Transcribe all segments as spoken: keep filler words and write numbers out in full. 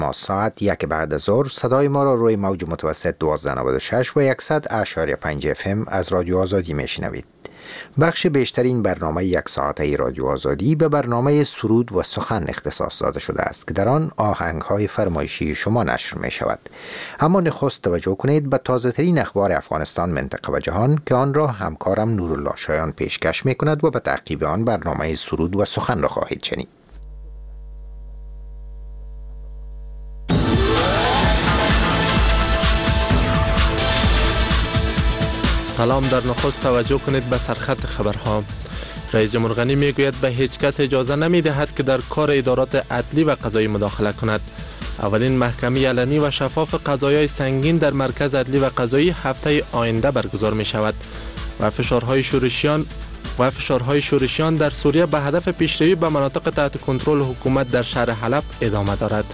ما ساعت یک بعد از ظهر صدای ما را روی موج متوسط دوازده نود و شش و صد اشاری پنج اف ام از رادیو آزادی میشنوید. بخش بیشترین برنامه یک ساعته رادیو آزادی به برنامه سرود و سخن اختصاص داده شده است که در آن آهنگ های فرمایشی شما نشر می شود. اما نخست توجه کنید به تازه ترین اخبار افغانستان، منطقه و جهان که آن را همکارم نورالله شایان پیشکش می کند و به تعقیب آن برنامه سرود و سخن را خواهید شنید. سلام. در نخست توجه کنید به سرخط خبرها. رئیس جمهور غنی میگوید به هیچ کس اجازه نمیدهد که در کار ادارات عدلی و قضایی مداخله کند. اولین محکمه علنی و شفاف قضایای سنگین در مرکز عدلی و قضایی هفته آینده برگزار می شود و فشارهای شورشیان و فشارهای شورشیان در سوریه به هدف پیشروی به مناطق تحت کنترل حکومت در شهر حلب ادامه دارد.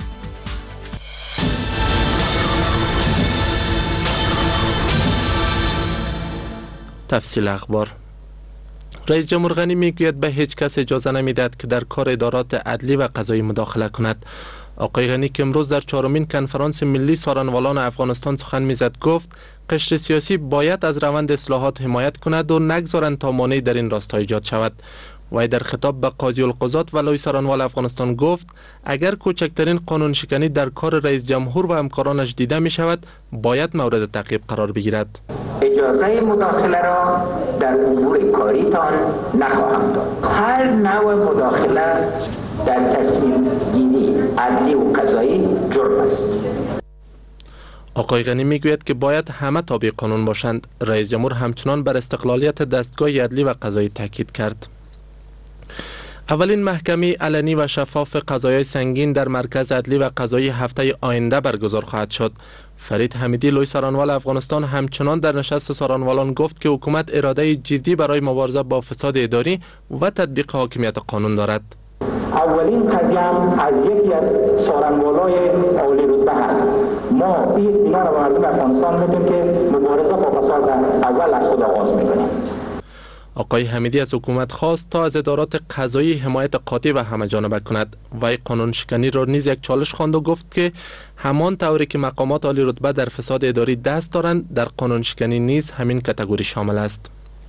تفصیل اخبار. رئیس جمهور غنی میگوید به هیچ کس اجازه نمیدهد که در کار ادارات عدلی و قضایی مداخله کند. آقای غنی که امروز در چهارمین کنفرانس ملی سارنوالان افغانستان سخن میزد گفت قشر سیاسی باید از روند اصلاحات حمایت کند و نگذارند تا مانعی در این راستا ایجاد شود. وی در خطاب به قاضی القضات و لوی سارنوال افغانستان گفت اگر کوچکترین قانون شکنی در کار رئیس جمهور و همکارانش دیده می شود باید مورد تعقیب قرار بگیرد. اجازه مداخله را در امور کاریتان نخواهم داد. هر نوع مداخله در تصمیم گیری عدلی و قضایی جرم است. آقای غنی میگوید که باید همه تابع قانون باشند. رئیس جمهور همچنان بر استقلالیت دستگاه عدلی و قضایی تاکید کرد. اولین محکمه علنی و شفاف قضایای سنگین در مرکز عدلی و قضایی هفته آینده برگزار خواهد شد. فرید حمیدی لوی سارنوال افغانستان همچنان در نشست سارنوالان گفت که حکومت اراده جدی برای مبارزه با فساد اداری و تطبیق حاکمیت قانون دارد. اولین قضیه هم از یکی از سارنوالای عالی رتبه هست. ما این اینا را به مردم افغانستان میگیم که مبارزه با فساد اول از خود آغاز میکنیم. آقای حمیدی از حکومت خواست تا از ادارات قضایی حمایت قاطع و همه‌جانبه کند. وی قانون شکنی را نیز یک چالش خواند و گفت که همان طوری که مقامات عالی رتبه در فساد اداری دست دارند در قانون شکنی نیز همین کاتگوری شامل است.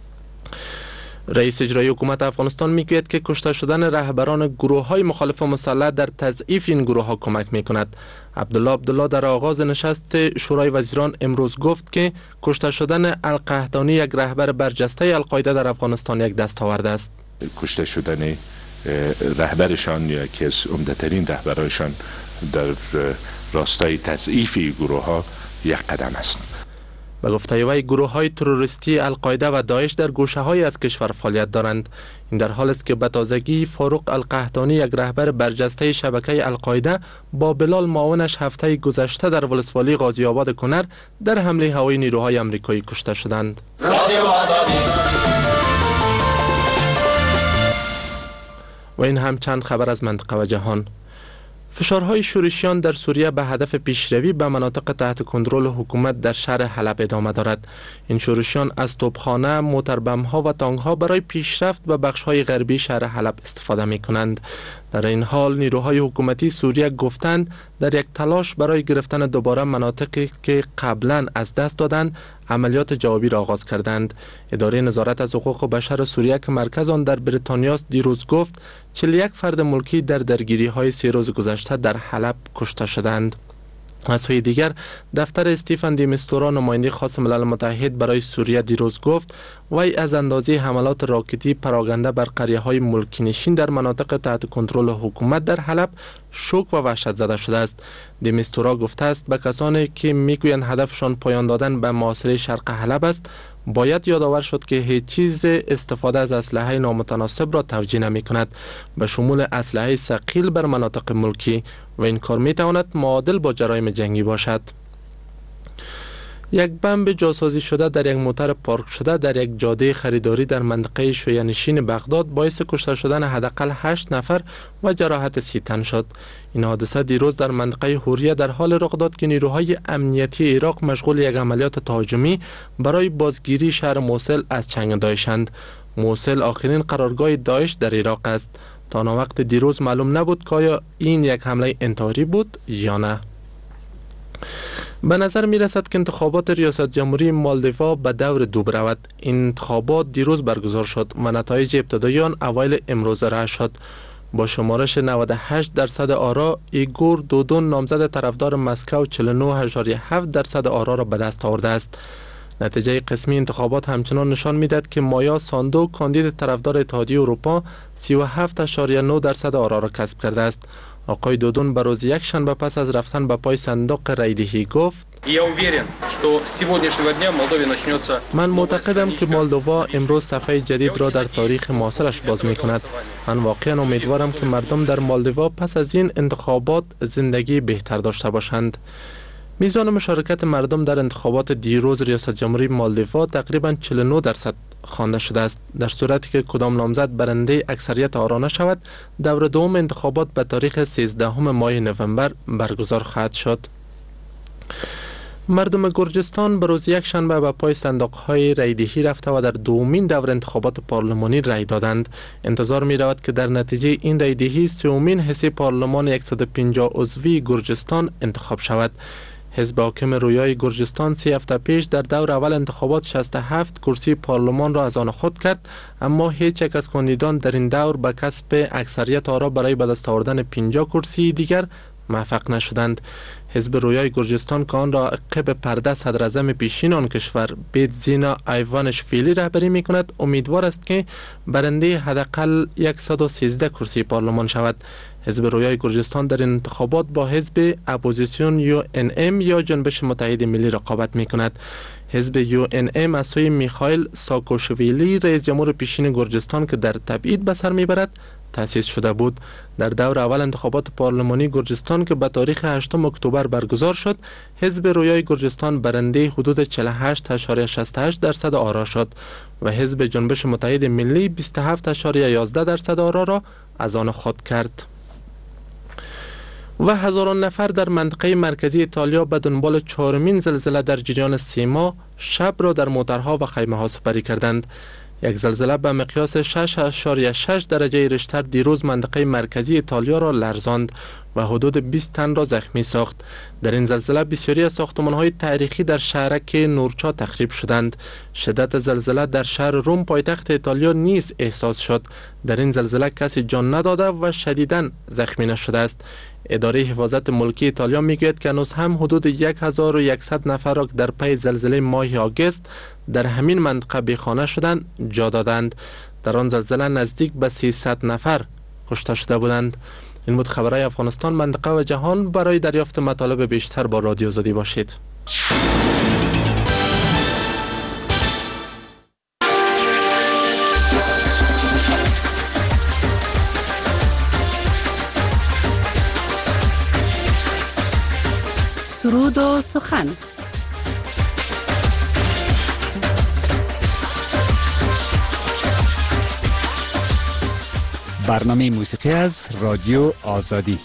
رئیس اجرایی حکومت افغانستان میگوید که کشته شدن رهبران گروه‌های مخالف مسلح در تضعیف این گروه‌ها کمک می‌کند. عبدالله عبدالله در آغاز نشست شورای وزیران امروز گفت که کشته شدن القحطانی یک رهبر برجسته القاعده در افغانستان یک دستاورد است. کشته شدن رهبرشان یا یکی از عمده‌ترین رهبرانشان در راستای تضعیف گروه‌ها یک قدم است. به گفته وی گروه‌های تروریستی القاعده و داعش در گوشه‌های از کشور فعالیت دارند. این در حالی است که به تازگی فاروق القحطانی یک رهبر برجسته شبکه القاعده با بلال معاونش هفته گذشته در ولسوالی غازی آباد کنر در حمله هوایی نیروهای آمریکایی کشته شدند. و این هم چند خبر از منطقه و جهان. فشارهای شورشیان در سوریه به هدف پیشروی به مناطق تحت کنترل حکومت در شهر حلب ادامه دارد. این شورشیان از توپخانه، موتربم‌ها و تانک‌ها برای پیشرفت به بخش‌های غربی شهر حلب استفاده می‌کنند. در این حال نیروهای حکومتی سوریه گفتند در یک تلاش برای گرفتن دوباره مناطقی که قبلا از دست دادند عملیات جوابی را آغاز کردند. اداره نظارت از حقوق بشر سوریه که مرکز آن در بریتانیاست دیروز گفت چهل و یک فرد ملکی در درگیری‌های سه روز گذشته در حلب کشته شدند. از سوی دیگر دفتر استیفن دی میستورا نماینده خاص ملل متحد برای سوریه دیروز گفت وی از اندازه حملات راکتی پراگنده بر قریه‌های ملکی نشین در مناطق تحت کنترل حکومت در حلب شوک و وحشت زده شده است. دی میستورا گفته است به کسانی که میگویند هدفشان پایان دادن به محاصره شرق حلب است باید یادآور شد که هیچ چیز استفاده از اسلحه نامتناسب را توجیه نمی کند به شمول اسلحه ثقیل بر مناطق ملکی و این کار می تواند معادل با جرایم جنگی باشد. یک بمب جاسازی شده در یک موتر پارک شده در یک جاده خریداری در منطقه شیعه‌نشین بغداد باعث کشته شدن حداقل هشت نفر و جراحت سی تن شد. این حادثه دیروز در منطقه حوریه در حال رخ داد که نیروهای امنیتی عراق مشغول یک عملیات تهاجمی برای بازگیری شهر موصل از چنگ داعشند. موصل آخرین قرارگاه داعش در عراق است. تا آن وقت دیروز معلوم نبود که آیا این یک حمله انتحاری بود یا نه. به نظر می رسد که انتخابات ریاست جمهوری مالدیوا به دور دو برود. این انتخابات دیروز برگزار شد و نتایج ابتدایی آن اوایل امروز ارائه شد. با شمارش نود و هشت درصد آرا، ایگور دودون نامزد طرفدار مسکو چهل و نه و هشت درصد آرا را به دست آورده است. نتیجه قسمی انتخابات همچنان نشان می‌دهد که مایا ساندو کاندید طرفدار اتحادیه اروپا سی و هفت و نه درصد آرا را کسب کرده است. آقای دودون به روز یک شنبه پس از رفتن به پای صندوق رایدهی گفت: من معتقدم که مالدووا امروز صفحه جدید را در تاریخ معاصرش باز می کند. من واقعا امیدوارم که مردم در مالدووا پس از این انتخابات زندگی بهتر داشته باشند. میزان مشارکت مردم در انتخابات دیروز ریاست جمهوری مالدیوا تقریباً چهل و نه درصد خوانده شده است. در صورتی که کدام نامزد برنده اکثریت آرا نشود، دور دوم انتخابات به تاریخ سیزدهم ماه نوامبر برگزار خواهد شد. مردم گرجستان به روز یک شنبه به پای صندوق‌های رایدهی رفته و در دومین دور انتخابات پارلمانی رای دادند. انتظار می رود که در نتیجه این رایدهی سومین حزب پارلمان صد و پنجاه عضوی گرجستان انتخاب شود. حزب حاکم رویای گرجستان سه هفته پیش در دور اول انتخابات شصت و هفت کرسی پارلمان را از آن خود کرد، اما هیچ یک از کاندیدان در این دور به کسب اکثریت آرا برای به دست آوردن پنجاه کرسی دیگر موفق نشدند. حزب رویای گرجستان که آن را عقب پرده صدر اعظم پیشین آن کشور بیتزینا ایوانشویلی رهبری می کند، امیدوار است که برنده حداقل صد و سیزده کرسی پارلمان شود. حزب رویای گرجستان در این انتخابات با حزب اپوزیسیون یو ان ام یا جنبش متحد ملی رقابت می کند. حزب یو ان ام از سوی میخائیل ساکاشویلی رئیس جمهور پیشین گرجستان که در تبعید به سر میبرد تأسیس شده بود. در دور اول انتخابات پارلمانی گرجستان که به تاریخ هشتم اکتبر برگزار شد، حزب رویای گرجستان برنده حدود چهل و هشت و شصت و هشت درصد آرا شد و حزب جنبش متحد ملی بیست و هفت و یازده درصد آرا را از آن خود کرد. و هزاران نفر در منطقه مرکزی ایتالیا به دنبال چهارمین زلزله در جریان سه ماه شب را در موترها و خیمه ها سپری کردند. یک زلزله به مقیاس شش و شش درجه ریشتر دیروز منطقه مرکزی ایتالیا را لرزاند و حدود بیست تن را زخمی ساخت. در این زلزله بسیاری از ساختمان‌های تاریخی در شهرک نورچا تخریب شدند. شدت زلزله در شهر روم پایتخت ایتالیا نیز احساس شد. در این زلزله کسی جان نداده و شدیداً زخمی نشده است. اداره حفاظت ملکی ایتالیا میگوید که هنوز هم حدود هزار و صد نفر را در پی زلزله ماه آگوست در همین منطقه بیخانه شدند جا دادند. در آن زلزله نزدیک به سیصد نفر کشته شده بودند. این بود خبرهای افغانستان، منطقه و جهان. برای دریافت مطالب بیشتر با رادیو آزادی باشید. سرود و سخن. برنامه موسیقی از رادیو آزادی.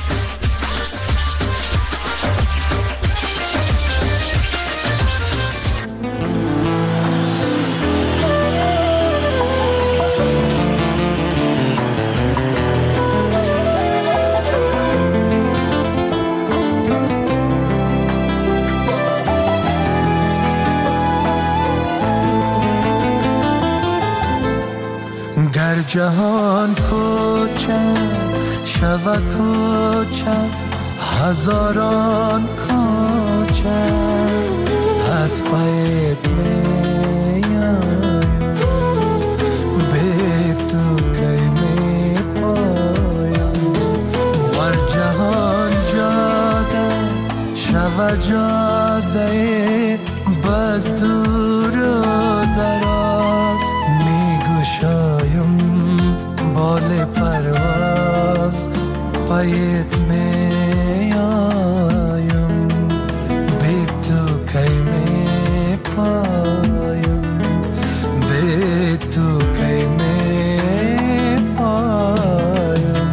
جهان کوچک شود کوچک، هزاران کوچک از پایت میایم، به تو کی می پایم. ور جهان جاده شود جاده بس دور و دراز، می گشایم بال پرواز پایت می آیم، به تو کی می پایم، به تو کی می پایم.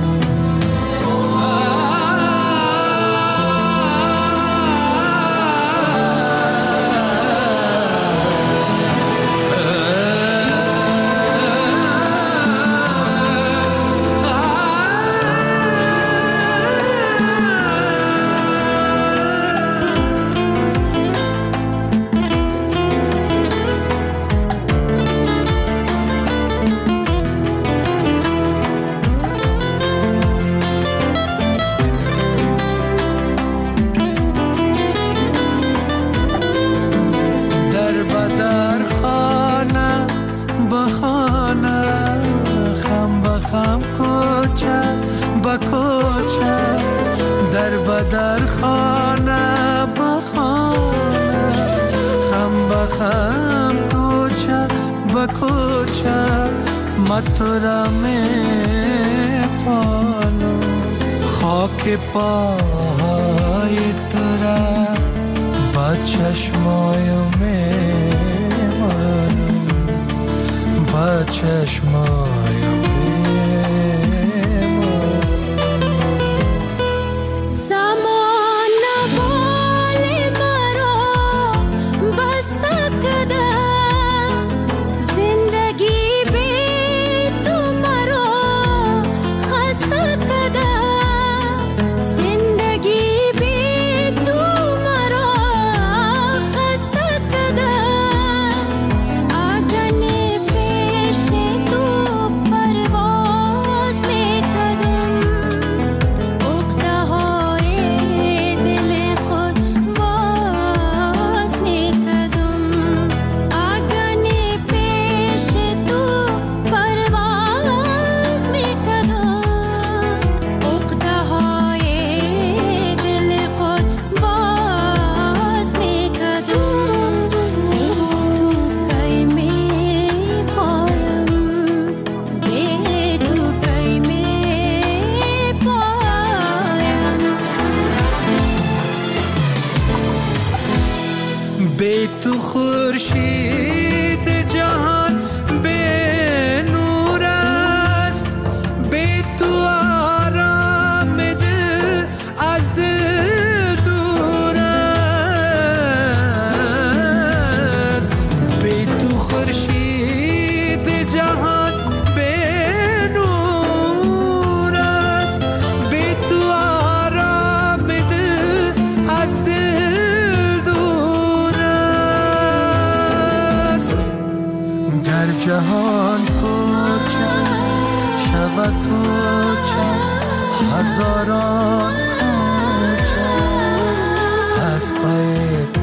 Ah در خانه بخانه خم بخم کوچه به کوچه ما تو را میپالم خاک پای تو را با چشمای میمانم با چشمای بی تو خورشید جهان به نور است بی تو آرام دل از دل دور است بی تو خورشید جهان به نور است بی تو آرام دل از دل جهان کوچه شب کوچه هزاران کوچه از پایت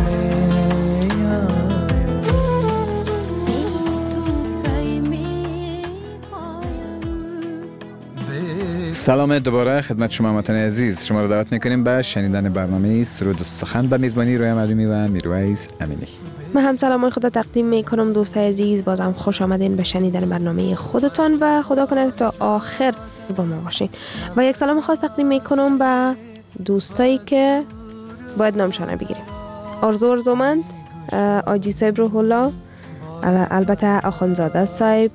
میایم. سلام دوباره خدمت شما هموطنان عزیز، شما رو دعوت میکنیم به شنیدن برنامه سرود و سخن به میزبانی رویا معلومی و میرویز امینی. من هم سلام خدا تقدیم میکنم دوستای عزیز، بازم خوش آمدین به شنیدن برنامه خودتان و خدا کنه تا آخر با ما باشین. و یک سلام خاص تقدیم میکنم به دوستایی که باید نامشانه بگیریم. آرزو ارزومند، آجی صاحب روح الله، البته آخوندزاده صاحب،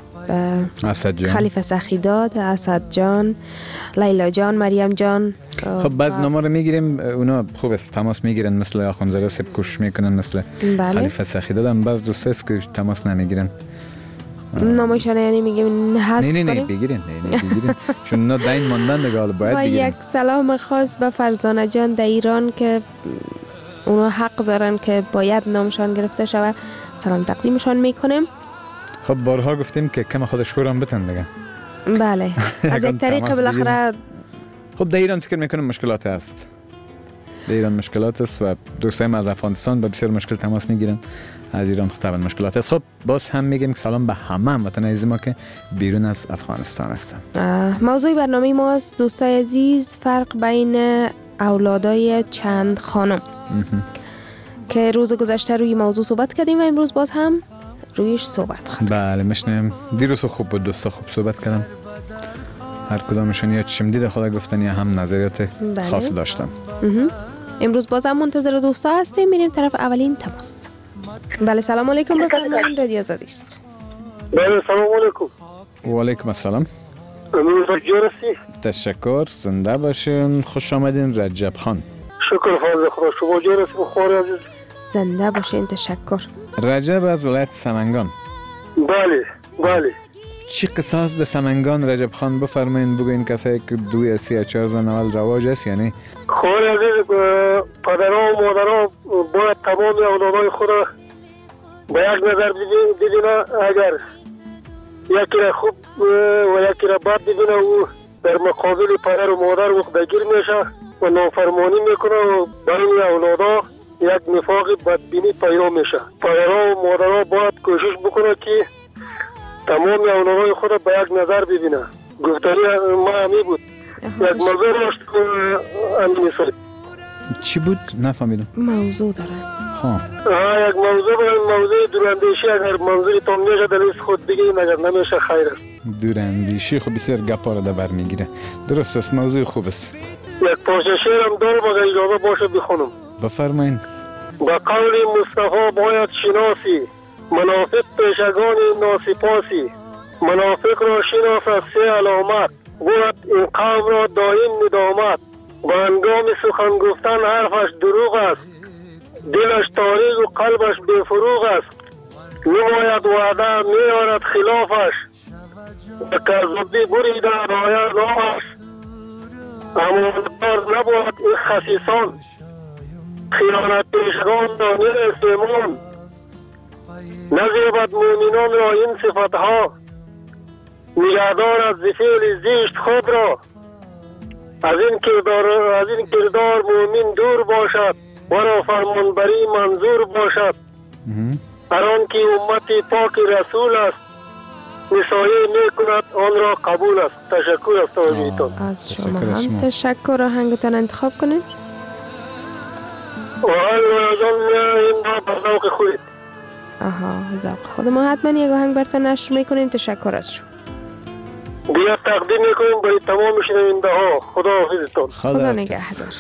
اسد جان، خلیفه سخیداد، اسد جان، لیلا جان، مریم جان. خب بعض نامه رو میگیریم، اونا خوب است تماس میگیرن، مثل آخوندزاده صاحب کوشش میکنن، مثل بله. خلیفه سخیداد هم بعض دوست است که تماس نمیگیرن. نامشانه یعنی میگیم حذف نه نه نه کنیم؟ بگیرین، نه نه بگیرین چون اونا دین ماندن دیگه، حالا باید و بگیرین. یک سلام خاص به فرزانه جان در ایران که اونا حق دارن که باید نامشان گرفته شود، سلام تقدیمشان میکنیم. خب بارها گفتیم که کم خودش شورم بتن دیگه. بله از یک طریق بالاخره. خب در ایران فکر میکنم مشکلات هست، در ایران مشکلات است و دوستایم از افغانستان با بسیار مشکل تماس میگیرن، از ایران خب طبعا مشکلات است. خب باز هم میگیم که سلام به همه هموطنان عزیز ما که بیرون از افغانستان هستن. موضوع برنامه ما است دوستای عزیز، فرق بین اولادای چند خانم که روز گذشته روی موضوع صحبت کردیم و امروز باز هم رویش صحبت خواهیم. بله میشنم، دیروز خوب بود، دوستا خوب صحبت کردم، هر کدامشون یا چشم دید خدا گفتن یا هم نظریات بله. خاص داشتم. امروز باز هم منتظر دوستا هستیم، میریم طرف اولین تماس. بله سلام علیکم، بفرمایید رادیو آزادی است. بله سلام علیکم. و علیکم السلام. امروز رسی. تشکر، زنده باشین، خوش آمدین رجب خان. شکر فضل خدا، شما جرسی بخوری عزیز. زنده باشین، تشکر. رجب از ولایت سمنگان. بله بله. چی قصاص در سمنگان رجب خان بفرمایین، بگوین کسایی که دوی سی چهار زن اول رواج است یعنی؟ خواهر عزیز، پدرها و مادرها باید تمام اولادهای خود به یک نظر ببینه، اگر یکی را خوب و یکی را بد ببینه او در مقابل پدر و مادر مقدگیر میشه و نافرمانی میکنه و بین اولادها یک نفاق بدبینی پیدا میشه. پدرها و مادرها باید کوشش بکنه که تمام اولادهای خود به یک نظر ببینه. گفتنی ما همی بود یک موضوع راشت امینی صاحب. چی بود نفهمیدم. موضوع داره. ها یک موضوع بود، موضوع دوراندیشی. اگر منظورتون میشه دلیل خود بگید، اگر نمیشه خیر است. دوراندیشی خب بسیار گپا رو در بر میگیره. درست است، موضوع خوب است. یک پارچه شعرم دارم اگر اجازه باشه بخونم. بفرمایید. با قول مصطفی باید شناسی منافق پیشگان ناسپاسی، منافق را شناس از سه علامت، بود این قوم را دائم ندامت. با انگام سخن گفتن حرفش دروغ است، دلش تاریک و قلبش بفروغ است. نماید وعده میارد خلافش، به کذبی بریده رایت نامش. امانتدار نبود این خسیسان، خیانت پیشگان را نیست ایمان. نزیبد مومنان را این صفتها، نگهدار از فعل زشت خود را. از این کردار از این کردار مومن دور باشد، ورا فرمانبری منظور باشد. هر آن که امت پاک رسول است، نسایه میکند آن را قبول است. تشکر است توجیهتون. از شما هم تشکر. آهنگتان انتخاب کنید. آهنگ جان این را به ذوق خودت. آها، ذوق خود ما. حتما یک آهنگ برتان نشر میکنیم. تشکر از شما. بیا تقدیم میکنیم برای تمام شنونده ها. خدا حافظتون. خدا نگهدار.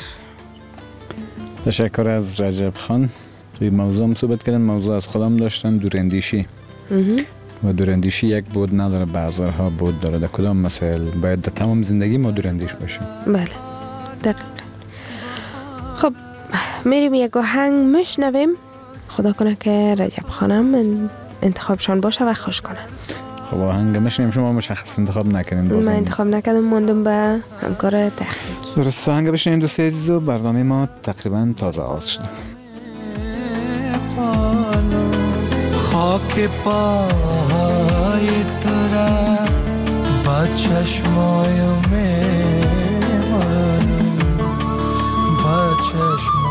تشکر از رجب خان. روی موضوع هم صحبت کردن. موضوع از خودم داشتن دوراندیشی. و دوراندیشی یک بود نداره، بازارها بود داره. در کدام مسائل باید در تمام زندگی ما دوراندیش باشیم؟ بله دقیقا. خب میریم یک آهنگ میشنویم. خدا کنه که رجب خانم انتخابشان باشه و خوش کنه. خب آهنگ میشنویم. شما مشخص انتخاب نکنین؟ من انتخاب نکردم، ماندم به همکار تخنیکی. درست، آهنگ بشنویم دوست عزیز. و برنامه ما تقریبا تازه آغاز شده. خاک پای تو را با چشمای میمانم، با چشمای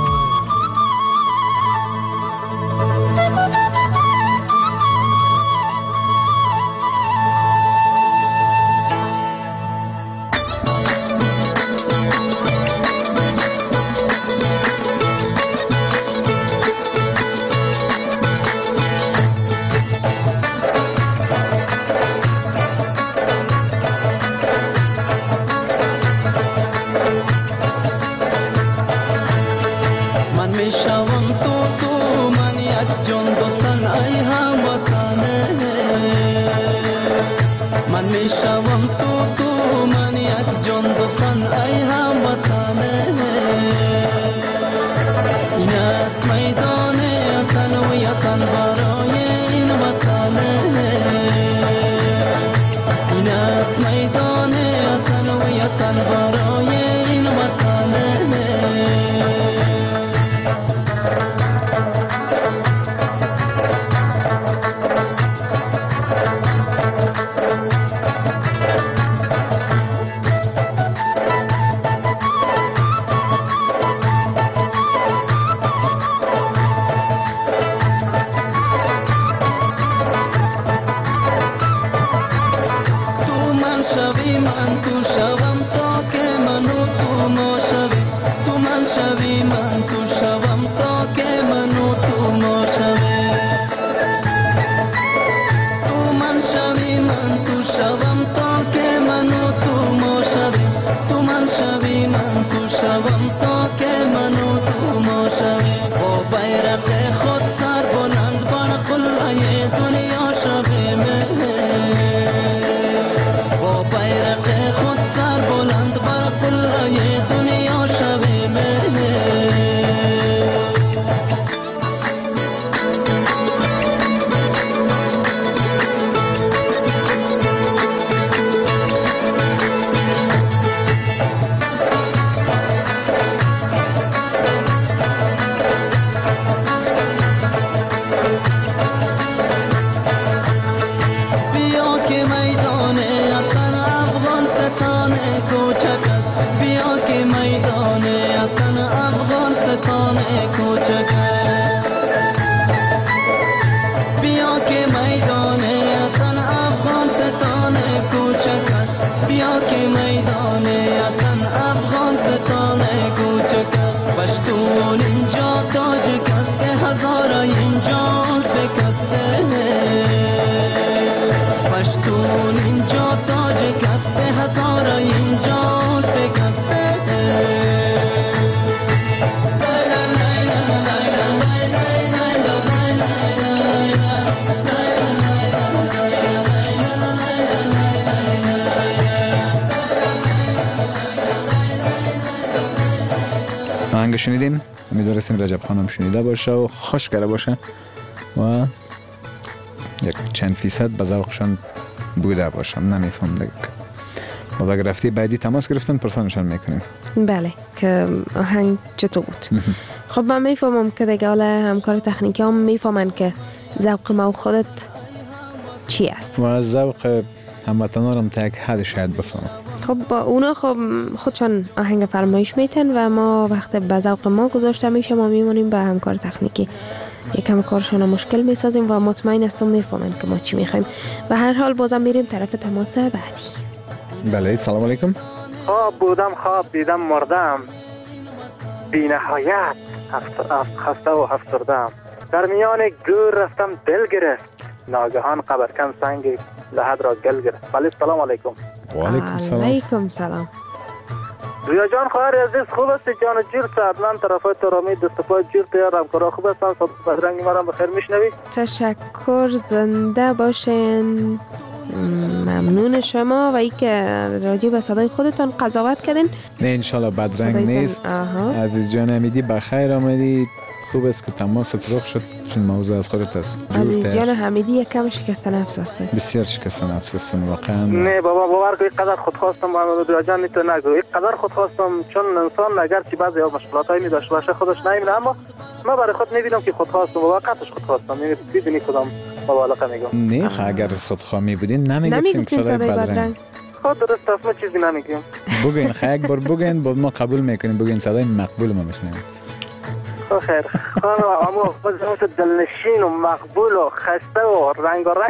که شنیدیم امیدوارم رجب خانم شنیده باشه و خوش کرده باشه و یک چند فیصد به ذوقشان بوده باشه. نمیفهم دیگه. باز اگر رفتی بعدی تماس گرفتن پرسانشان میکنیم. بله که آهنگ چطور بود. خب من میفهمم که دیگه حالا همکار تکنیکی هم میفهمن که ذوق ما و خودت چی است و ذوق هموطنان هم تا یک حد شاید بفهمم. خب با اونا خب خودشان آهنگ فرمایش میتن و ما وقت به ذوق ما گذاشته میشه ما میمونیم به همکار تکنیکی یکم کارشان مشکل میسازیم و مطمئن هستم میفهمن که ما چی میخوایم. و هر حال بازم میریم طرف تماس بعدی. بله سلام علیکم. خواب بودم خواب دیدم مردم بی نهایت خسته و افسردم در میان گور رفتم دل گرفت ناگهان قبرکن سنگ لحد را گل گرفت. بله سلام علیکم. و علیکم سلام. علیکم سلام. رویا جان خواهر عزیز خوب است جان جیر ساعت من طرفای ترامی دست پای جیر تیارم کرا خوب هستن صد بدرنگی مرم بخیر میشنوی. تشکر زنده باشین. ممنون شما و ای که راجع به صدای خودتان قضاوت کردین. نه انشالله بدرنگ نیست. عزیز جان امیدی بخیر آمدی. خوب است که تماس رخ شد چون موضوع از خودت است. عزیز جان حمیدی یکم شکست نفس است. بسیار شکست نفس است واقعا. نه بابا باور کن اینقدر خودخواستم محمد جان نیت نگو اینقدر خودخواستم چون انسان اگر چی بعضی مشکلاتایی می داشته باشه خودش نمیبینه اما ما برای خود میبینم که خودخواستم واقعاش خودخواستم میبینی کدام مبالغه میگم. نه خب اگر خودخواه میبودین نمیگفتین که صدای بدرنگ. خود درست است ما چیزی نمیگیم. بگین خب یک بار بگین بعد ما قبول میکنیم بگین صدای مقبول ما میشنویم. خیر خانم اما خودت دلنشین و مقبول و خسته و رنگارنگ.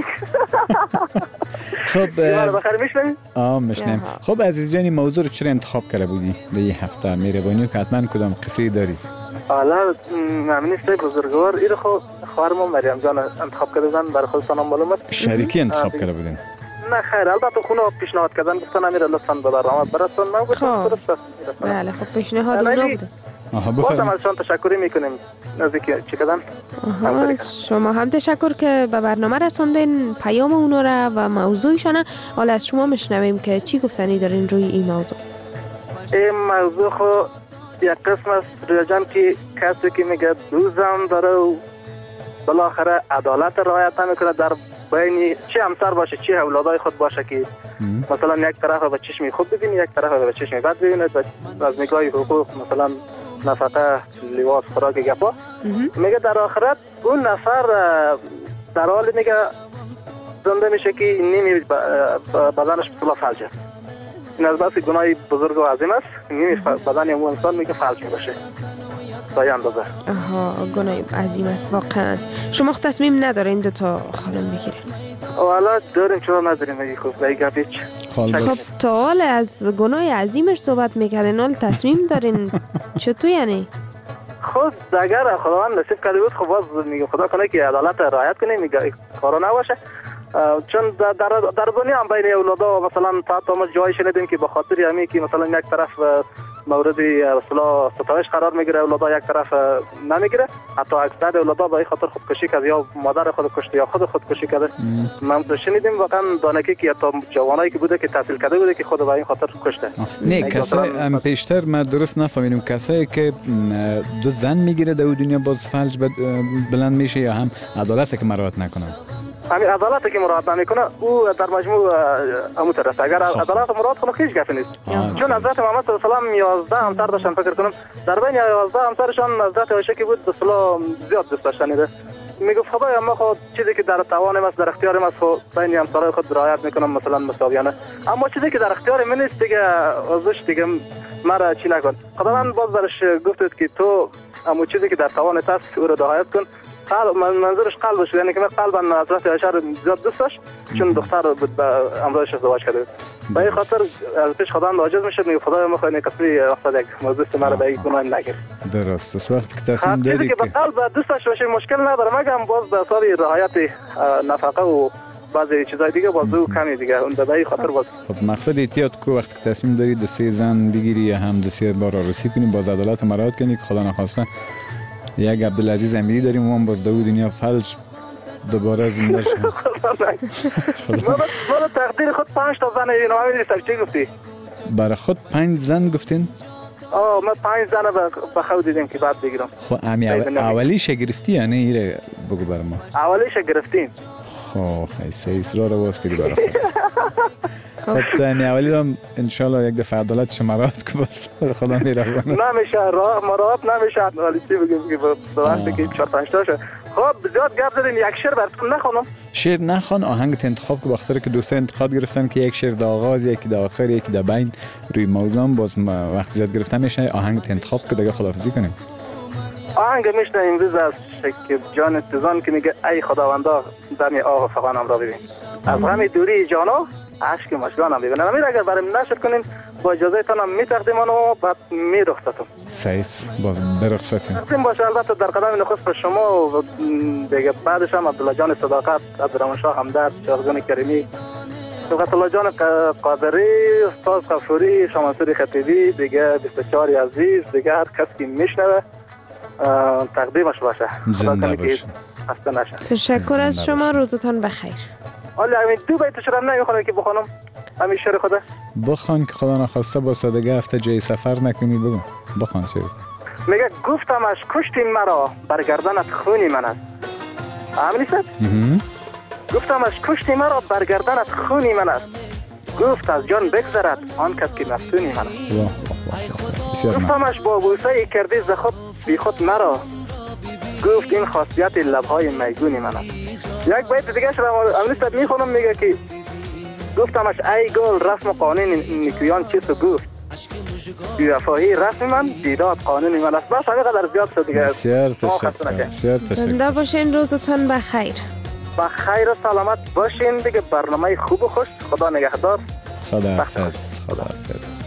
خب بخیر میشنوی؟ آه میشنویم. خب عزیز جانی موضوع رو چرا انتخاب کرده بودی در این هفته؟ مهربانی که حتما کدام قصه داری؟ حالا ممنونست بزرگوار این خو خواهرم مریم جان انتخاب کردن برای خودتان معلومات شریکی انتخاب کرده بودین؟ نه خیر البته خونه پیشنهاد کردن گفتن امیر لطفاً به برنامه برسون ما گفتم درست است. بله خب پیشنهاد اونا بوده. آها بفرمایید. ازشان تشکری میکنیم نزدیک چی کردن. آها شما هم تشکر که به برنامه رساندین پیام اونا را و موضوعشان. حالا از شما میشنویم که چی گفتنی دارین روی این موضوع. این موضوع خو یک قسم است رویا جان که کسی که میگه دوزم داره و بالاخره عدالت رعایت نمیکنه در بین چه همسر باشه چه اولادای خود باشه که مثلا یک طرف به چشم خوب ببینه یک طرف به چشم بد ببینه از نگاه حقوق مثلا نفقه لباس خوراک گپا میگه در آخرت اون نفر در حال میگه زنده میشه که نیمی بدنش بسلا فلج است. این از بس گناه بزرگ و عظیم است. نیمی بدن اون انسان میگه فلج میشه تا یه اندازه. آها گناه عظیم است واقعا. شما تصمیم ندارین دو تا خانم بگیرین؟ حالا داریم چرا نداریم اگه خوب بایی گفت خب تا حال از گناه عظیمش صحبت میکردین حال تصمیم دارین چطور یعنی؟ خود اگر خداوند نصیب کرده بود خب باز میگه خدا کنه که عدالت رعایت کنه میگه کارا نباشه چون در در دنیا هم بین اولادا مثلا تا ما جایی شنیدیم که به خاطر همین که مثلا یک طرف مورد اصلا ستایش قرار میگیره اولادا یک طرف نمیگیره حتی اکثر اولادا به این خاطر خودکشی کرد یا مادر خود کشته یا خود خودکشی کرده. من شنیدیم واقعا دانکی که حتی جوانایی که بوده که تحصیل کرده بوده که خود به این خاطر کشته. نه کسای ام پیشتر ما درست نفهمیدیم کسایی که دو زن میگیره در دنیا باز فلج بلند میشه یا هم عدالت که مراعات نکنه. همین عدالت که مراعات نمیکنه او در مجموع اموت است. اگر عدالت مراعات کنه هیچ گپی نیست. چون حضرت محمد صلی الله علیه و آله یازده همسر داشتن فکر کنم در بین یازده همسرشان حضرت عایشه که بود به اصطلاح زیاد دوست داشتنیده. میگفت خدایا ما خود چیزی که در توانم است در اختیارم است خود بین همسرای خود رعایت میکنم مثلا مساویانه اما چیزی که در اختیار من نیست دیگه ازش دیگه مرا چی نکن. خداوند باز برش گفت که تو اما چیزی که در توانت است او را رعایت کن. قلب منظورش قلبش یعنی که من قلبا حضرت عایشه رو زیاد دوست داشت چون دختر بود با امرایش ازدواج کرده بود. به این خاطر از پیش خداوند عاجز میشه میگه خدایا ما خواهیم کسی وقت یک موضوع مرا به این گناه نگیر. درست است. وقتی که تصمیم داری چیزی که به قلب دوستش باشه مشکل نداره مگم باز به اثر رعایت نفقه و بعضی چیزای دیگه باز او کمی دیگه اون به این خاطر باز. خب مقصد احتیاط کو وقتی که تصمیم داری دو سه زن بگیری یا هم دو سه بار عروسی کنی باز عدالت مراعات کنی که خدا نخواسته یک عبدالعزیز امیری داریم اون باز دو دنیا فلج دوباره زنده شد. ما تقدیر خود پنج تا زن اینو همین نیست چی گفتی؟ برای خود پنج زن گفتین؟ آه ما پنج دانه به خود دیدیم که بعد بگیرم. خب امی اولیش گرفتی یا نه؟ ایره بگو بر ما. اولیش گرفتیم. خب خیلی سیس را رو باز کردی برای خود. خب تو امی اولی رو انشالله یک دفعه عدالت شمارات که بس خدا میره کنه. نمیشه راه مراد نمیشه ولی چی بگیم که به وقتی که چهار پنج تاشه. خب زیاد گپ زدین، یک شعر براتون نخونم. شعر نخوان، آهنگت انتخاب که بخاطر که دوستا انتخاب گرفتن که یک شعر در آغاز، یکی در آخر، یکی در بین روی موضوع باز وقت زیاد گرفتن میشه، آهنگت انتخاب که دیگه خداحافظی کنیم. آهنگ میشنه امروز از شکیب جان تزان که میگه ای خداوندا دم آه فغانم را ببین، از غم دوری جانا عشق مشگانم ببین. امیر اگر برام نشر کنین با اجازه تانم میتقدیم و بعد میرخصتم. سعیس باز برخصتیم. تقدیم باشه البته در قدم نخست به شما و دیگه بعدش هم عبدالله جان صداقت، عبدالرحمن شاه همدرد، شاهزان کریمی، صداقت الله جان قادری، استاد غفوری، شمانسوری خطیبی، دیگه بیست و چهار عزیز، دیگه هر کس که میشنوه تقدیمش باشه. زنده باشه. خسته نشه. تشکر از شما، روزتان بخیر. حالا همین دو بیت شعر نمیخونم که بخونم. همین شعر خدا بخوان که خدا نخواسته با سادگی هفته جای سفر نکنی. بگو بخوان شعر. میگه گفتمش کشتی مرا بر گردنت خونی من است. همین است؟ گفتمش کشتی مرا بر گردنت خونی من است. گفت از جان بگذرد آن کس که مفتونی من است. گفتمش با بوسه کردی ز خود بی خود مرا. گفت این خاصیت لبهای میگونی من است. یک بیت دیگه شما امروز میخونم، میگه که گفتمش ای گل رسم و قانون نیکویان چیست و گفت بی‌وفایی رسم من دیداد قانونی من است. بس همینقدر زیاد شد دیگه. بسیار تشکر. زنده باشین، روزتان بخیر. بخیر و سلامت باشین دیگه. برنامه خوب و خوش. خدا نگهدار. خدا حافظ. خدا حافظ.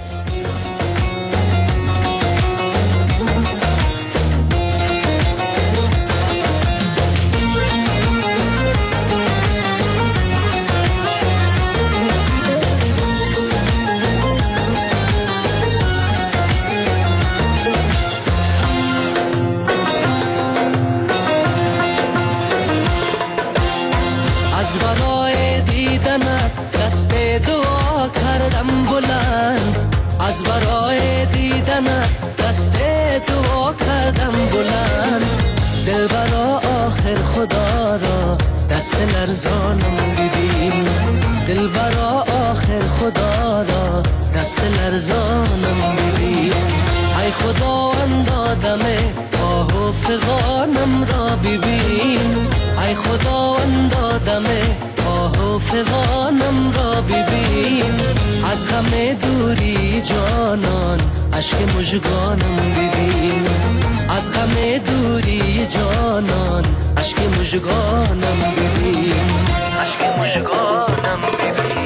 از برای دیدن دست دعا کردم بلند. دل برا آخر خدا را دست لرزانم ببین. دل برا آخر خدا را دست لرزانم ببین. ای خداوند آدم آه و فغانم را ببین. ای خداوند آدم آه و فغانم را ببین. از غم دوری جانان اشک مژگانم ببین. از غم دوری جانان اشک مژگانم ببین. اشک مژگانم ببین.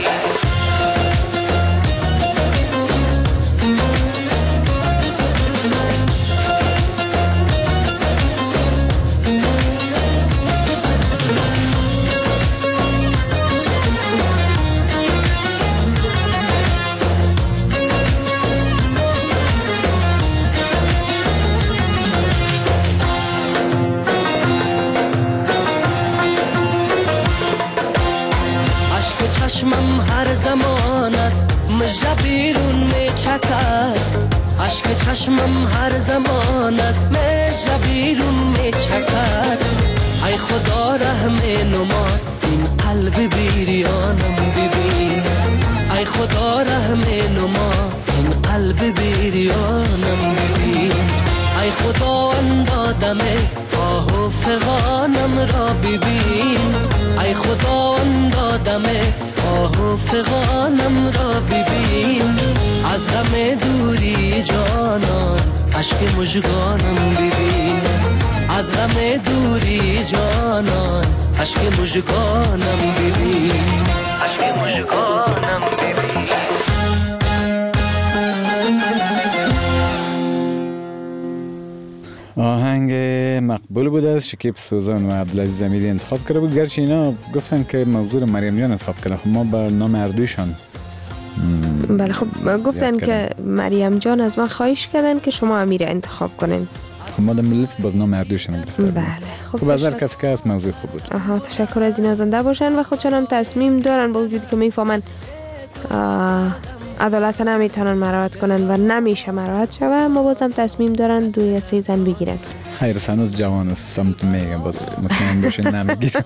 چشمم هر زمان است مژه بیرون می چکد. اشک چشمم هر زمان است مژه بیرون می چکد. ای خدا رحم نما این قلب بیریانم ببین. ای خدا رحم نما این قلب بیریانم ببین. ای خداوند آدم آه و فغانم را ببین. ای خداوند آدم آه و فغانم را ببین. از غم دوری جانان اشک مژگانم ببین. از غم دوری جانان اشک مژگانم ببین. اشک مژگانم ببین. آهنگ مقبول بود از شکیب سوزان و عبدالعزیز امیری انتخاب کرده بود. گرچه اینا گفتن که موضوع مریم جان انتخاب کرده، خب ما بر نام اردویشان بله خب گفتن که مریم جان از من خواهش کردن که شما امیر انتخاب کنین. خب ما در ملیت باز نام اردویشان گرفته. بله خب خب از هر کس که هست موضوع خوب بود. آها تشکر از این. زنده باشن و خودشان هم تصمیم دارن با وجودی که میفهمن عدالت نمیتونن مراعات کنن و نمیشه مراعات شوه، اما بازم تصمیم دارن دو یا سه زن بگیرن. خیر هنوز جوان است، سمت میگم باز مطمئن باشین نمیگیرن.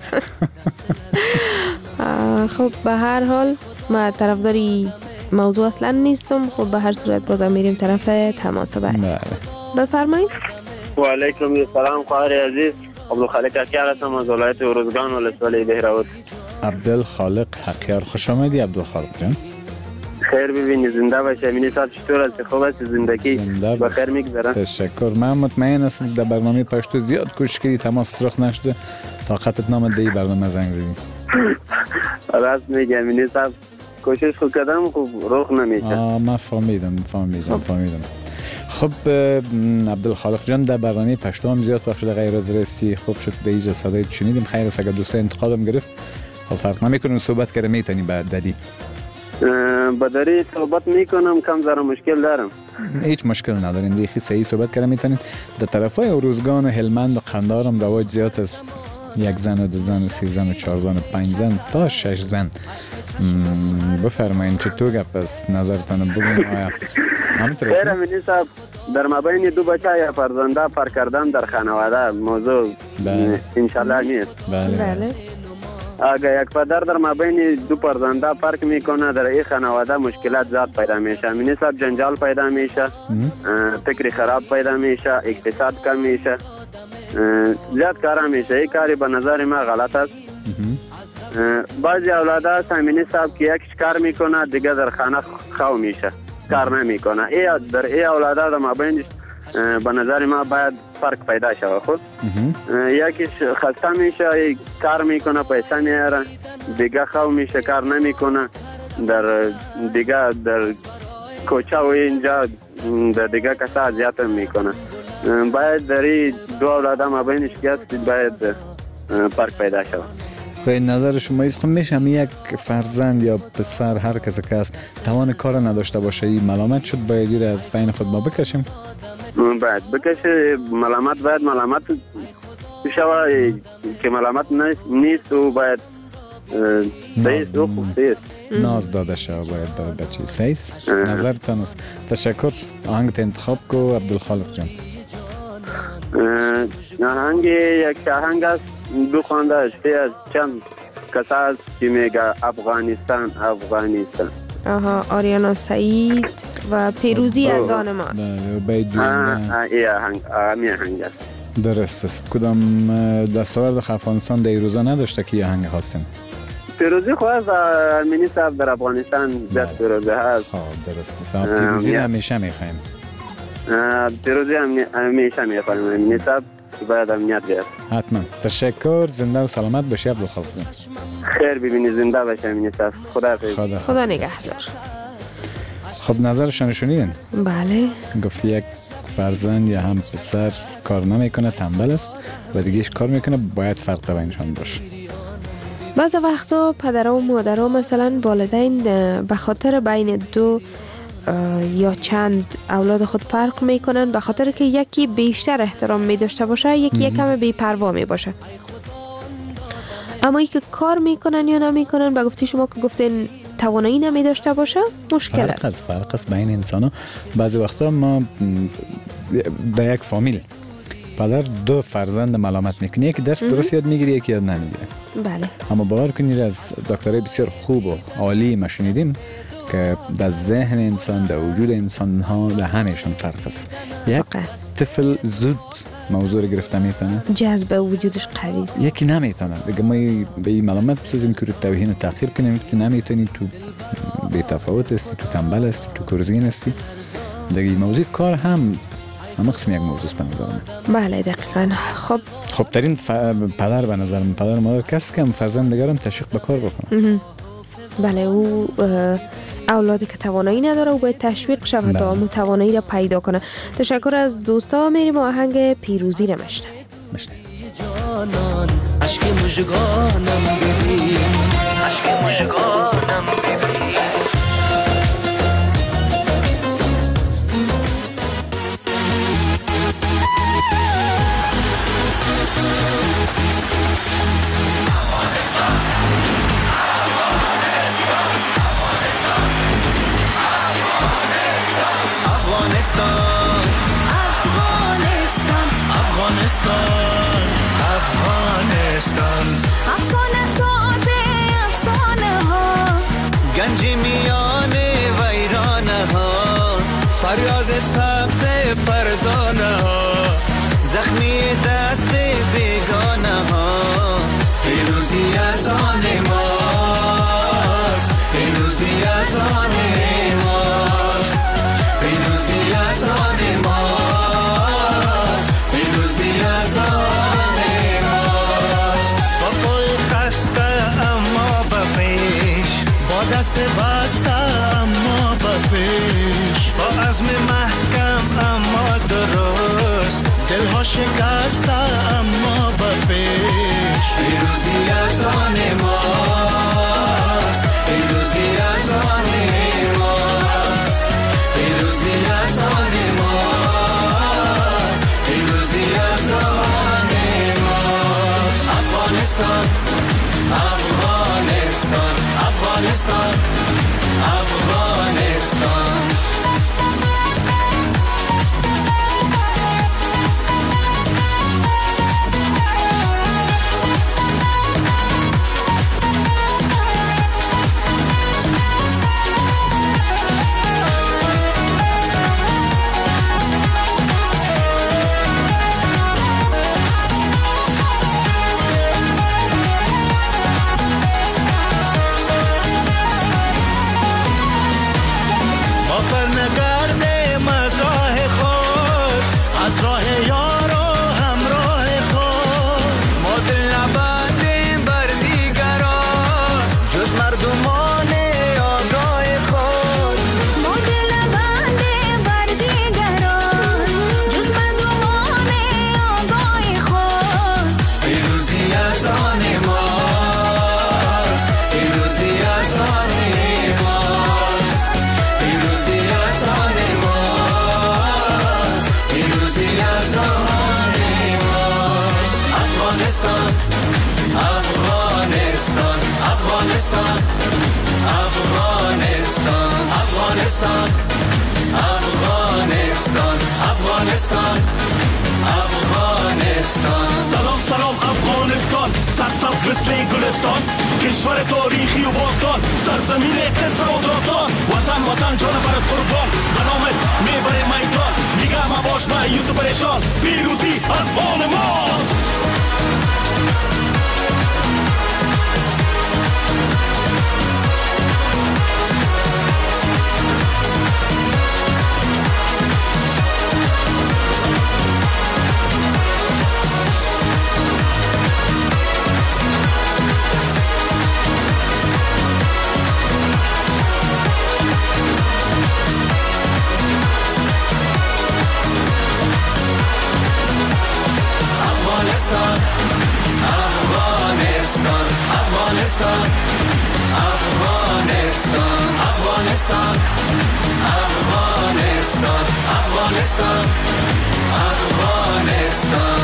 خب به هر حال ما طرفداری موضوع اصلا نیستم. خب به هر صورت بازم میریم طرف تماس بعد. بله بفرمایید. و علیکم السلام خواهر عزیز، عبدالخالق حقیار هستم از ولایت ارزگان ولسوالی بهراوت. عبدالخالق حقیار، خوش آمدی عبدالخالق جان. خیر ببینی، زنده باشه. امینی صاحب چطور است؟ خوب است؟ زندگی بخیر میگذره؟ تشکر. من مطمئن هستم در برنامه پشتو زیاد کوشش کردی، تماس رخ نشده، طاقتت نامد دی برنامه زنگ زدی. راست میگم امینی صاحب، کوشش خود کردم خوب رخ نمیشه. آه من فهمیدم فهمیدم فهمیدم. خب عبدالخالق جان، در برنامه پشتو هم زیاد وقت شده غیر از رسی خوب شد دیجا صدای شنیدیم. خیر است اگر دوستا انتقادم گرفت خب فرق نمیکنه، صحبت کرده میتونی بعد دادی. بداری صحبت میکنم، کم ذره مشکل دارم. هیچ مشکل نداریم، دیگه صحیح صحبت کرده میتونید. در طرفای ارزگان و هلمند و قندهار هم رواج زیاد است، یک زن و دو زن و سه زن و چهار زن و پنج زن تا شش زن. بفرمایید چطور گپ است؟ نظرتان بگوین. آیا همینطور است؟ خیر امینی صاحب، در مابین دو بچه یا فرزنده فرق کردن در خانواده موضوع انشالله نیست. بله بله. اگر یک پدر در مابین دو فرزنده فرق میکنه، در این خانواده مشکلات زیاد پیدا میشه. امینی صاحب جنجال پیدا میشه، فکر خراب پیدا میشه، اقتصاد کم میشه، زیاد کارا میشه. این کاری به نظر ما غلط است. بعضی اولاد هست امینی صاحب که یکش کار میکنه دیگه در خانه خو میشه، کار نمیکنه. ای در ای اولاد در مابین به نظر ما باید فرق پیدا شود. خود یکیش خسته میشه، کار میکنه پیسه میاره، دیگه خو میشه کار نمیکنه، در دیگه در کوچه و اینجا در دیگه کسا اذیت میکنه. باید در این دو اولاد مابینش که هست باید فرق پیدا شود. خب نظر شما ایست؟ خب میشه هم یک فرزند یا پسر هر کسی که هست توان کار نداشته باشه، این ملامت شد باید از بین خود ما بکشیم؟ باید بکشه، ملامت باید ملامت شوه که ملامت نیست و باید سیست و خوب سیست ناز داده شوه باید برای بچه. سیست نظرتان است. تشکر. آهنگت انتخاب کو عبدالخالق جان. آهنگ یک آهنگ است دو خوانده اشتی از چند کسا است که میگه افغانستان افغانستان. آها، آریانا سعید و پیروزی از آن ماست. بله باید جون. ای آهنگ آمی آهنگ است. درست است. کدام دستاورد افغانستان در روزا نداشته که آهنگ خواستیم؟ پیروزی خواست امینی صاحب در افغانستان دست پیروزی هست. خب درست است. پیروزی همیشه میخوایم. پیروزی همیشه میخوایم امینی صاحب باید امنیت بیاد. حتما. تشکر. زنده و سلامت باشی عبدالخالق. خیر ببینی، زنده باشه امینی صاحب. خدا خدا, خدا نگهدار. خب نظرشان شنیدین؟ بله. گفت یک فرزند یا هم پسر کار نمیکنه، تنبل است و دیگهش کار میکنه، باید فرق بینشان باشه. بعض وقتا پدرها و مادرها مثلا والدین به خاطر بین دو یا چند اولاد خود فرق میکنن به خاطر که یکی بیشتر احترام میداشته باشه، یکی یکم بی‌پروا می باشه. اما ای که کار میکنن یا نمیکنن، به گفته شما که گفتین توانایی نمی داشته باشه، مشکل فرق است. است. فرق است بین انسان ها. بعضی وقتا ما در یک فامیل پدر دو فرزند ملامت میکنه، یکی درس درست یاد میگیره، یکی یاد نمیگیره. بله. اما باور کنید از دکترای بسیار خوب و عالی ما شنیدیم که در ذهن انسان، در وجود انسان ها در همهشون فرق است. یک طفل زود موضوع رو گرفته میتونه، جذب وجودش قوی است. یکی نمیتونه. دیگه ما به این معلومات بسازیم که رو توهین و تحقیر کنیم، تو نمیتونی، تو بی تفاوت هستی، تو تنبل هستی، تو کرزین هستی. دیگه موضوع کار هم هم قسم یک موضوع است به نظر من. بله دقیقاً. خب خب ترین ف... پدر به نظر من، پدر مادر کسی که فرزند دیگرم تشویق به کار بکنه. بله، او اولادی که توانایی نداره و باید تشویق شود تا اون توانایی را پیدا کنه. تشکر از دوستا. میریم آهنگ پیروزی را مشنویم. مشنویم. جانان عشق مژگانم ببین، عشق مژگانم ببین. افغانستان افغانستان افسانه ساز افسانه ها گنج میان ویرانه ها فریاد سبز فرزانه ها زخمی دست بیگانه ها پیروزی از آن ماست پیروزی از آن ماست پیروزی از آن ماست پیروزی از آن ماست با پای خسته اما به پیش با دست بسته اما به پیش با عزم محکم اما درست دلها شکسته اما به پیش پیروزی از آن ماست پیروزی از آن ماست پیروزی از آن ماست پیروزی از آن ماست افغانستان افغانستان افغانستان افغانستان Afghanistan, Afghanistan, Afghanistan, Afghanistan, Afghanistan. سلام سلام افغانستان، سرسبز مثل گلستان، کشور تاریخی و باستان، سرزمین قصه و داستان. وطن وطن جان برات قربان، به نامت میبره میدان. دیگه مباش مایوس و پریشان، پیروزی از آن ماست. Afghanistan, Afghanistan, Afghanistan, Afghanistan, Afghanistan, Afghanistan, Afghanistan.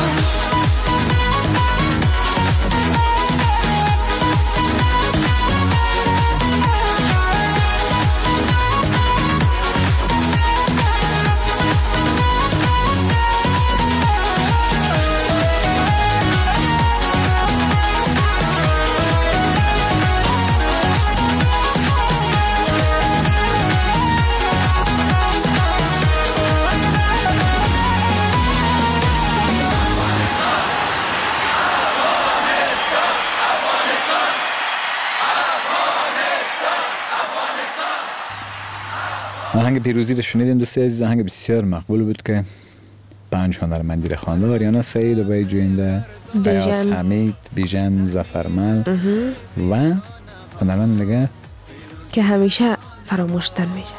آهنگ پیروزی رو شنیدیم دوستی عزیز. آهنگ بسیار مقبول بود که پنج هنرمندی رو خوانده: آریانا سعید و بای جوینده، فیاض حمید، بیژن ظفرمل و هنرمند دیگه که همیشه فراموشتر میشه.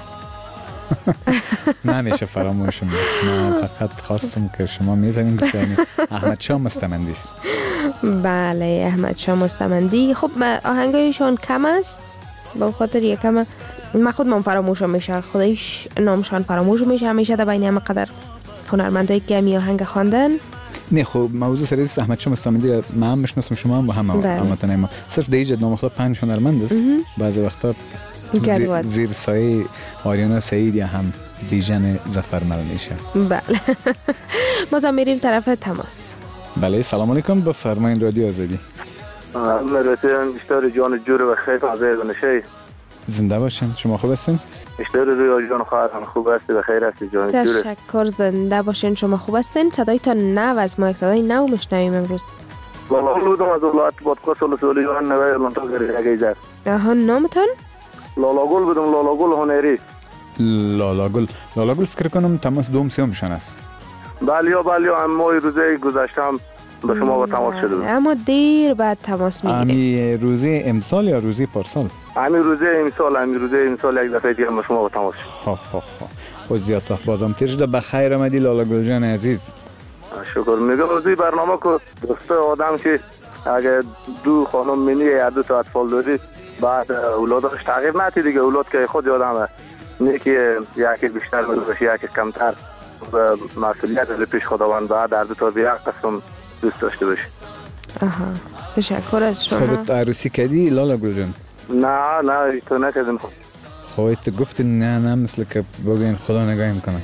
نمیشه فراموش میشه. من فقط خواستم که شما میدونین که احمد شاه مستمندی است. بله احمد شاه مستمندی. خب آهنگایشان کم است، با خاطر یکم من خود من فراموش میشه، خودش نامشان فراموش میشه همیشه در بین همه قدر هنرمندایی که می آهنگ خواندن. نه خب موضوع سریع احمد شاه مستمندی من هم میشناسم، شما هم با هم همتون ما صرف دیجه نام خود پنج هنرمند است. بعضی وقتا زیر, زیر سایه آریانا سعید یا هم بیژن ظفرمل میشه. بله. باز هم میریم طرف تماس. بله سلام علیکم، بفرمایید رادیو آزادی. مرتب اشتار جان جور و خیلی حاضر بنشه. زنده باشین، شما خوب هستین؟ اشتار روی جان خواهران خوب هستی، بخیر هستی جان جور. تشکر، زنده باشین، شما خوب هستین؟ صدای تا نو از ما، صدای نو میشنویم امروز. والله بودم از اولاد بادقا سال سالی جان نوی لانتا گری اگه آها نامتان؟ لالا گل بودم، لالا گل هنری. لالا گل، لالا گل فکر کنم تماس دوم سیومشان است. بله یا بله یا اما روزه گذشتم به شما با تماس شده بود. اما دیر بعد تماس میگیریم. امی روزه امسال یا روزه پارسال؟ امی روزه امسال، امی روزه امسال یک دفعه دیگه با شما با تماس شد. ها ها ها. خود زیاد وقت بازم تیر شده. بخیر آمدی لالا گل جان عزیز. شکر. میگم روزی برنامه که دوست آدم که اگه دو خانم منی یا دو تا اطفال داری بعد اولادش تغییر نتی دیگه، اولاد که خود آدمه نه که یکی بیشتر باشه یکی کمتر، مسئولیت رو پیش خداوند بعد در دو تا بیاق قسم دوست داشته باشی. آها تشکر از شما. خودت عروسی کردی لالا گل جان؟ نه نه تو نکردم. خودت گفتی نه نه مثل که بگوین خدا نگاه میکنه.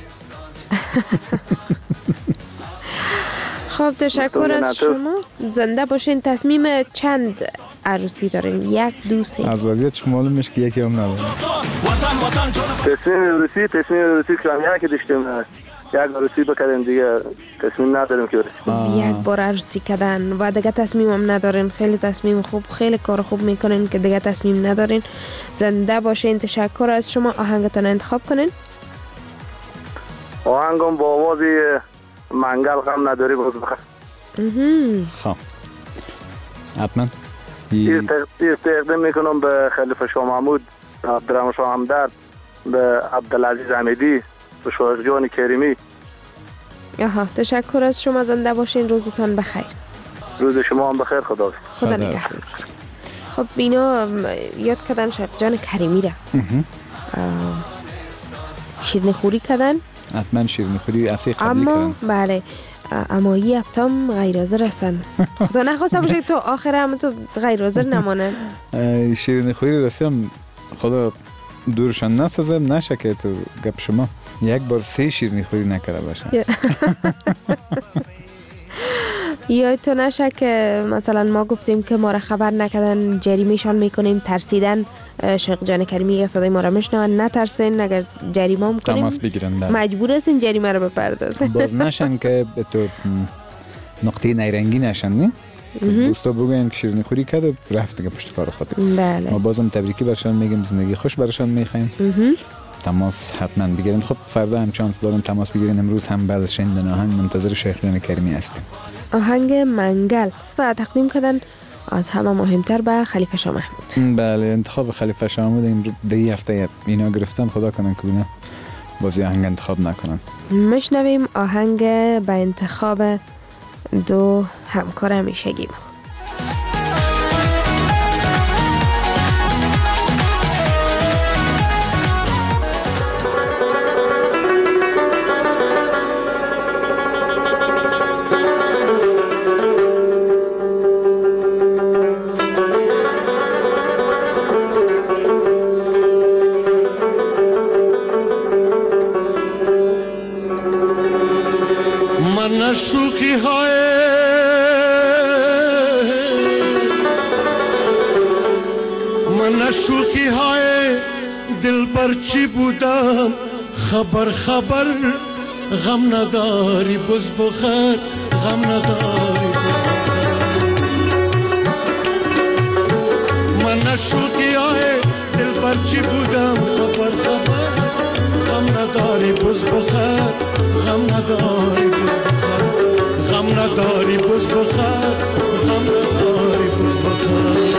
خب تشکر از شما، زنده باشین. تصمیم چند عروسی دارین؟ یک دو سه؟ از وضعیتش معلوم میشه که یکی هم نداریم. تصمیم عروسی تصمیم عروسی که هم یکی داشتیم، یک عروسی بکردیم دیگه تصمیم نداریم که یک بار عروسی کردن و دیگه تصمیم هم ندارین. خیلی تصمیم خوب، خیلی کار خوب میکنین که دیگه تصمیم ندارین. زنده باشین. تشکر از شما. آهنگتان انتخاب کنین. آهنگم با آوازی منگل غم نداری باز بخیر. خب حتما این تقدیم میکنم به خلیفه شاه محمود، عبدالرحمن شاه همدرد، به عبدالعزیز حمیدی، به شاه جان کریمی. آها تشکر از شما. زنده باشین. روزتان بخیر. روز شما هم بخیر. خدا خدا نگهدار. خب اینا یاد کردن شاه جان کریمی را. شیرینی خوری کردن. حتما شیرینی خوری هفته قبلی کردن. اما بله اما این هفتم غیر حاضر هستن. خدا نخواسته باشه تو آخر هم تو غیر حاضر نمانن. شیرینی خوری رسیم خدا دورشان نسازه نشه که تو گپ شما یک بار سه شیرینی خوری نکرده باشه. یا تو نشه که مثلا ما گفتیم که ما را خبر نکردن جریمهشان میکنیم، ترسیدن شیخ جان کریمی صدای ما را میشنون، نترسین اگر جریمه هم کنیم تماس بگیرن مجبور هستین جریمه را بپردازن. باز نشن که تو نقطه نیرنگی نشن. نه دوستا بگوین که شیرینی خوری کرده رفت دیگه پشت کار خود. بله. ما بازم تبریکی برشان میگیم، زندگی خوش برشان میخوایم. تماس حتما بگیرین. خب فردا هم چانس دارم تماس بگیرین. امروز هم بعد از شنیدن آهنگ منتظر شیخ جان کریمی هستیم. آهنگ منگل و تقدیم کردن از همه مهمتر به خلیفه شاه محمود. بله انتخاب خلیفه شاه محمود این دی هفته اینا گرفتن، خدا کنن که اینا بازی آهنگ انتخاب نکنن. میشنویم آهنگ به انتخاب دو همکار همیشگی. شوخی های من شوخی های دل پر چی بودم خبر خبر غم نداری بز بخیر غم نداری من شوخی های دل پر چی بودم خبر خبر غم نداری بز بخیر غم نداری غم نداری بز بخیر غم نداری بز بخیر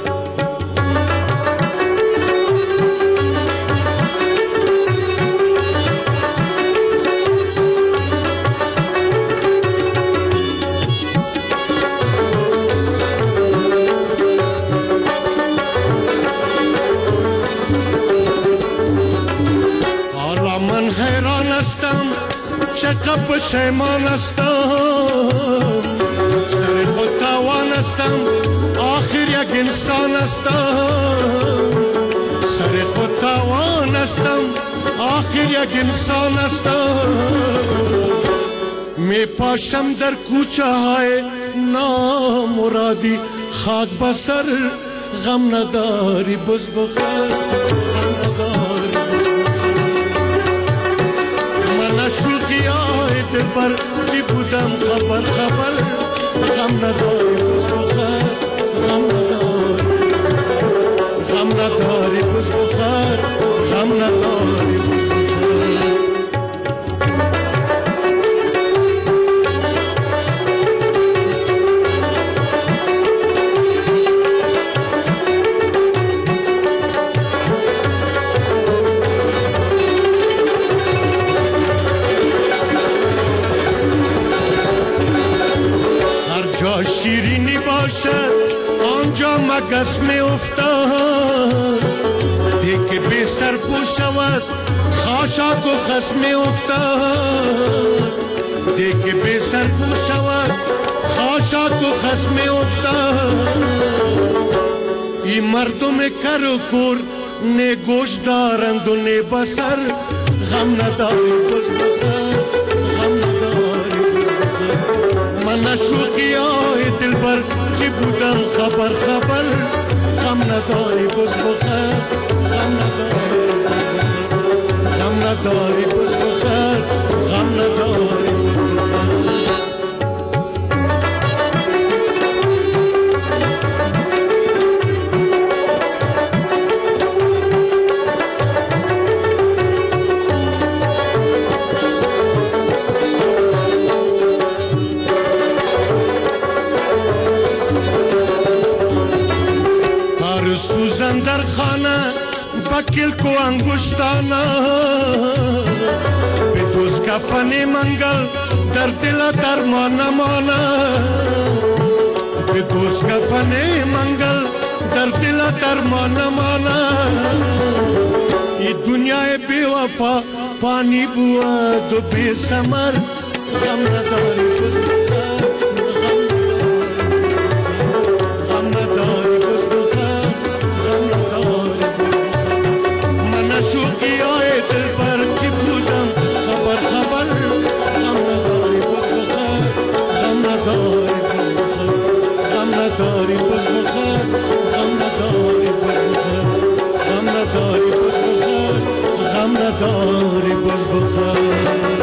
حالا من حیران هستم چقدر پشیمان هستم سر خود توان هستم آخر یک انسان هستم سر خود آخر یک انسان هستم می پاشم در کوچه های نامرادی خاک بسر غم نداری بز بخیر غم نداری من شوخی های دلبر چی بودم خبر خبر غم نداری بز بخیر غم نداری غم نداری بز بخیر غم نداری شیرینی باشد آنجا مگس می افتاد دیگه بی سر پو شود خاشاک و خس می افتاد دیگه بی سر پو شود خاشاک و خس می افتاد این مردم کر و کور نه گوش دارند و نه بسر غم نداری بز بخر غم نداری من شوخی های دلبر چی بودم خبر خبر غم نداری بز بخیر غم نداری غم نداری بز بخیر غم نداری سوزن در خانه بکل کو انگشتانه به دوست کفن منگل در دل درمان مانه به دوست کفن منگل در دل درمان مانه این دنیای بی وفا پانی بود و بی سمر غم نداری بز بخیر غم نداری بز بخیر شوخی های دلبر چی بودم خبر خبر غم نداری بز بخیر غم نداری بز بخیر غم نداری بز بخیر غم نداری بز بخیر غم نداری بز بخیر غم نداری بز بخیر.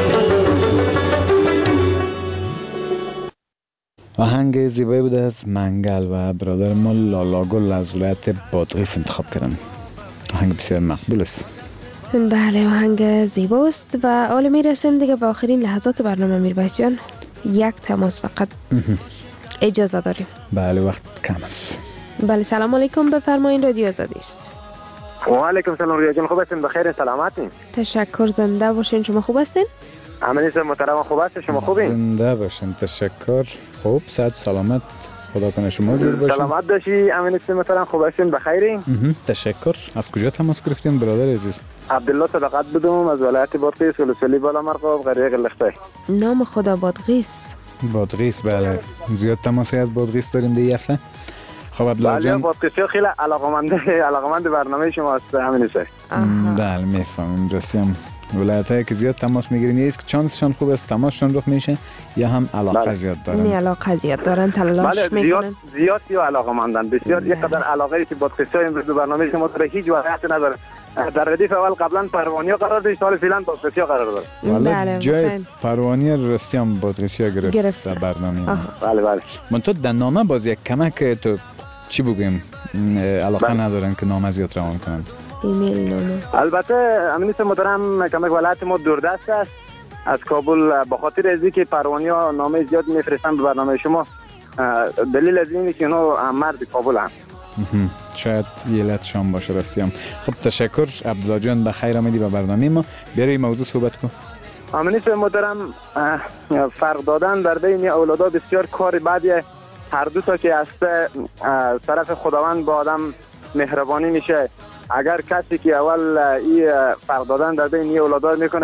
آهنگ زیبایی بوده از منگل و برادر ما لالاگل از ولایت بادغیس انتخاب کردن. آهنگ بسیار مقبول است. بله آهنگ زیباست و حالا میرسیم دیگه به آخرین لحظات برنامه. میربایس جان یک تماس فقط اجازه داریم. بله وقت کم است. بله سلام علیکم بفرمایید رادیو آزادی است. و علیکم سلام ریا جان خوب هستین بخیر سلامتین؟ تشکر زنده باشین شما خوب هستین؟ امنیت محترم خوب هستین شما خوبین؟ زنده باشین تشکر خوب صحت سلامت خدا کنه شما جور باشین. سلامت باشی امنیت محترم خوب هستین بخیرین؟ تشکر. از کجا تماس گرفتین برادر عزیز؟ عبدالله صداقت بودم از ولایت بادغیس ولسوالی بالا مرغاب قریه قلخته. نام خدا بادغیس. بادغیس بله زیاد تماسی از بادغیس داریم دیگه هفته. خب عبدالله جان بادغیس خیلی علاقمند علاقمند برنامه شما است امنیت. بله میفهمم درستیم. ولایت‌هایی که زیاد تماس میگیرین یه است که چانسشون خوب است تماسشون رخ میشه یا هم علاقه بله. زیاد دارن. می علاقه زیاد دارن تلاش بله میکنن. زیاد زیاد یا علاقمندن بسیار یک قدر علاقه که بادغیس‌ها امروز به برنامه شما داره هیچ وضعیت نداره. در ردیف اول قبلا پروانیا قرار داشت حالا فعلا بادغیس‌ها قرار داره. بله جای پروانیا راستی هم بادغیس‌ها گرفت, گرفت در برنامه. بله بله. من تو در نامه باز یک کمک تو چی بگیم علاقه بله. ندارن که نامه زیاد روان کنن. ایمیل نامه. البته امنیت محترم کمک ولایت ما دوردست است از کابل به خاطر از اینکه پروانیا نامه زیاد میفرستن به برنامه شما دلیل از اینه که اونا مرد کابل هم شاید یلت شام باشه راستیم. خب تشکر عبدالله جان بخیر آمدی به برنامه ما. بیاری موضوع صحبت کن. امنیت محترم فرق دادن در بین اولادا بسیار کار بعدیه. هر دو تا که از طرف خداوند با آدم مهربانی میشه. اگر کسی که اول این فرق دادن در بین اولادار میکنه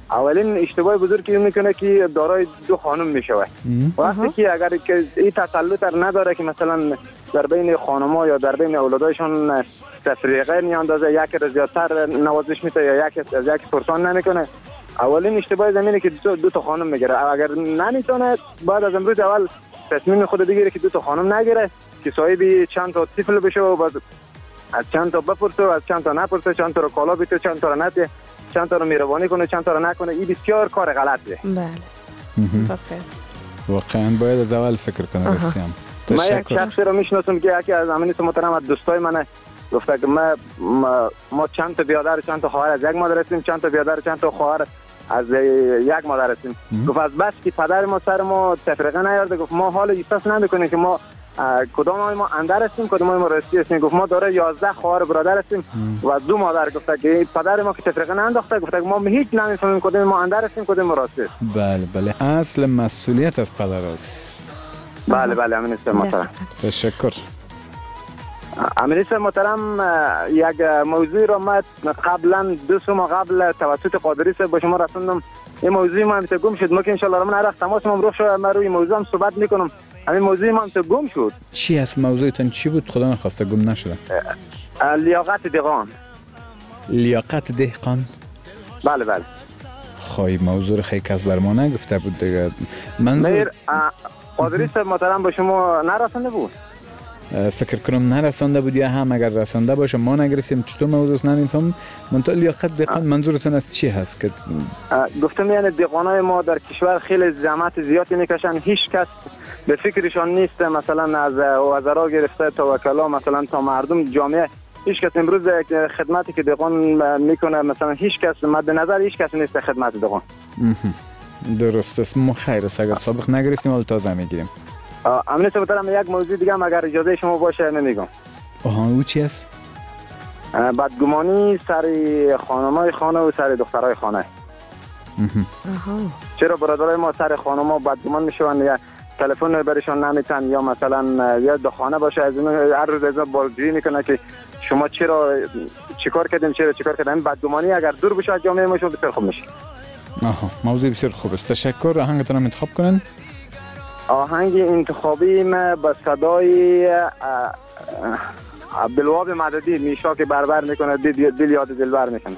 اولین اشتباه بزرگی که میکنه که دارای دو خانم میشوه. وقتی که اگر که این تسلط نداره که مثلا در بین خانم‌ها یا در بین اولادایشون تفریقه میاندازه، یکی را زیادتر نوازش میده یا یکی از یکی پرسان نمیکنه، اولین اشتباه زمینه که دو, دو تا خانم میگیره. اگر نمیتونه بعد از امروز اول تصمیم خود بگیره که دو تا خانم نگیره، که صاحب چند تا طفل بشه و بعد از چند تا بپرسه، از چند تا نپرسه، چند تا رو کالا بیته، چند تا رو نده، چند تا رو میروانی کنه، چند تا رو نکنه. این بسیار کار غلطه. بله. واقعا باید از اول فکر کنه رسیم. ما یک شخصی رو میشناسم که یکی از امینی محترم از دوستای منه گفته که ما ما, ما چند تا بیادر چند تا خواهر از یک مادر هستیم، چند تا بیادر چند تا خواهر از یک مادر هستیم. گفت از بس که پدر ما سر ما تفریقه نیارده، گفت ما حال احساس نمیکنیم که ما کدام ما اندر هستیم کدام ما راستی هستیم. گفت ما داره یازده خواهر برادر هستیم و دو مادر. گفته که پدر ما که تفریقه نانداخته، گفته که ما هیچ نمیفهمیم کدام ما اندر هستیم کدام ما راستی. بله بله، اصل مسئولیت از پدر است. بله بله امین محترم. تشکر. امین محترم، یک موضوع را ما قبلا دو سه ماه قبل توسط قادری صاحب با شما رسوندم. این موضوع ما هم گم شد. ما که ان شاء الله من رفت تماس ما روش ما روی موضوع هم صحبت میکنم. همین موضوع ما هم گم شد. چی است موضوعتون؟ چی بود؟ خدا نخواسته گم نشده. لیاقت دهقان. لیاقت دهقان؟ بله بله. خواهی موضوع خیلی کس بر ما نگفته بود دیگه. منظور قادری صاحب محترم با شما نرسانده بود؟ فکر کنم نرسانده بود، یا هم اگر رسانده باشه ما نگرفتیم. چطور موضوع نمیفهم؟ منطقه لیاقت دهقان منظورتون از چی هست؟ که گفتم یعنی دهقانای ما در کشور خیلی زحمت زیادی میکشن، هیچ کس به فکرشان نیست. مثلا از وزرا گرفته تا وکلا، مثلا تا مردم جامعه، هیچ کس امروز خدمتی که دهقان میکنه مثلا هیچ کس مد نظر هیچ کس نیست خدمت دهقان. درست است. ما خیر است اگر سابق نگرفتیم حالا تازه میگیریم. امین محترم یک موضوع دیگه هم اگر اجازه شما باشه نمیگم. آها او چی است؟ بدگمانی سر خانمای خانه و سر دخترای خانه. آها. چرا برادرای ما سر خانما بدگمان میشون، یا تلفن برشون نمیتن، یا مثلا یا دو خانه باشه از اون هر روز از بازجویی میکنه که شما چرا چیکار کردین چرا چیکار کردین. بدگمانی اگر دور بشه از جامعه ما بسیار خوب میشه. آها، موضوع بسیار خوب است. تشکر. آهنگتون هم انتخاب کنن. آهنگ انتخابی ما با صدای عبدالوهاب مددی، میشا که بربر میکنه دل, دل یاد دلبر میکنه.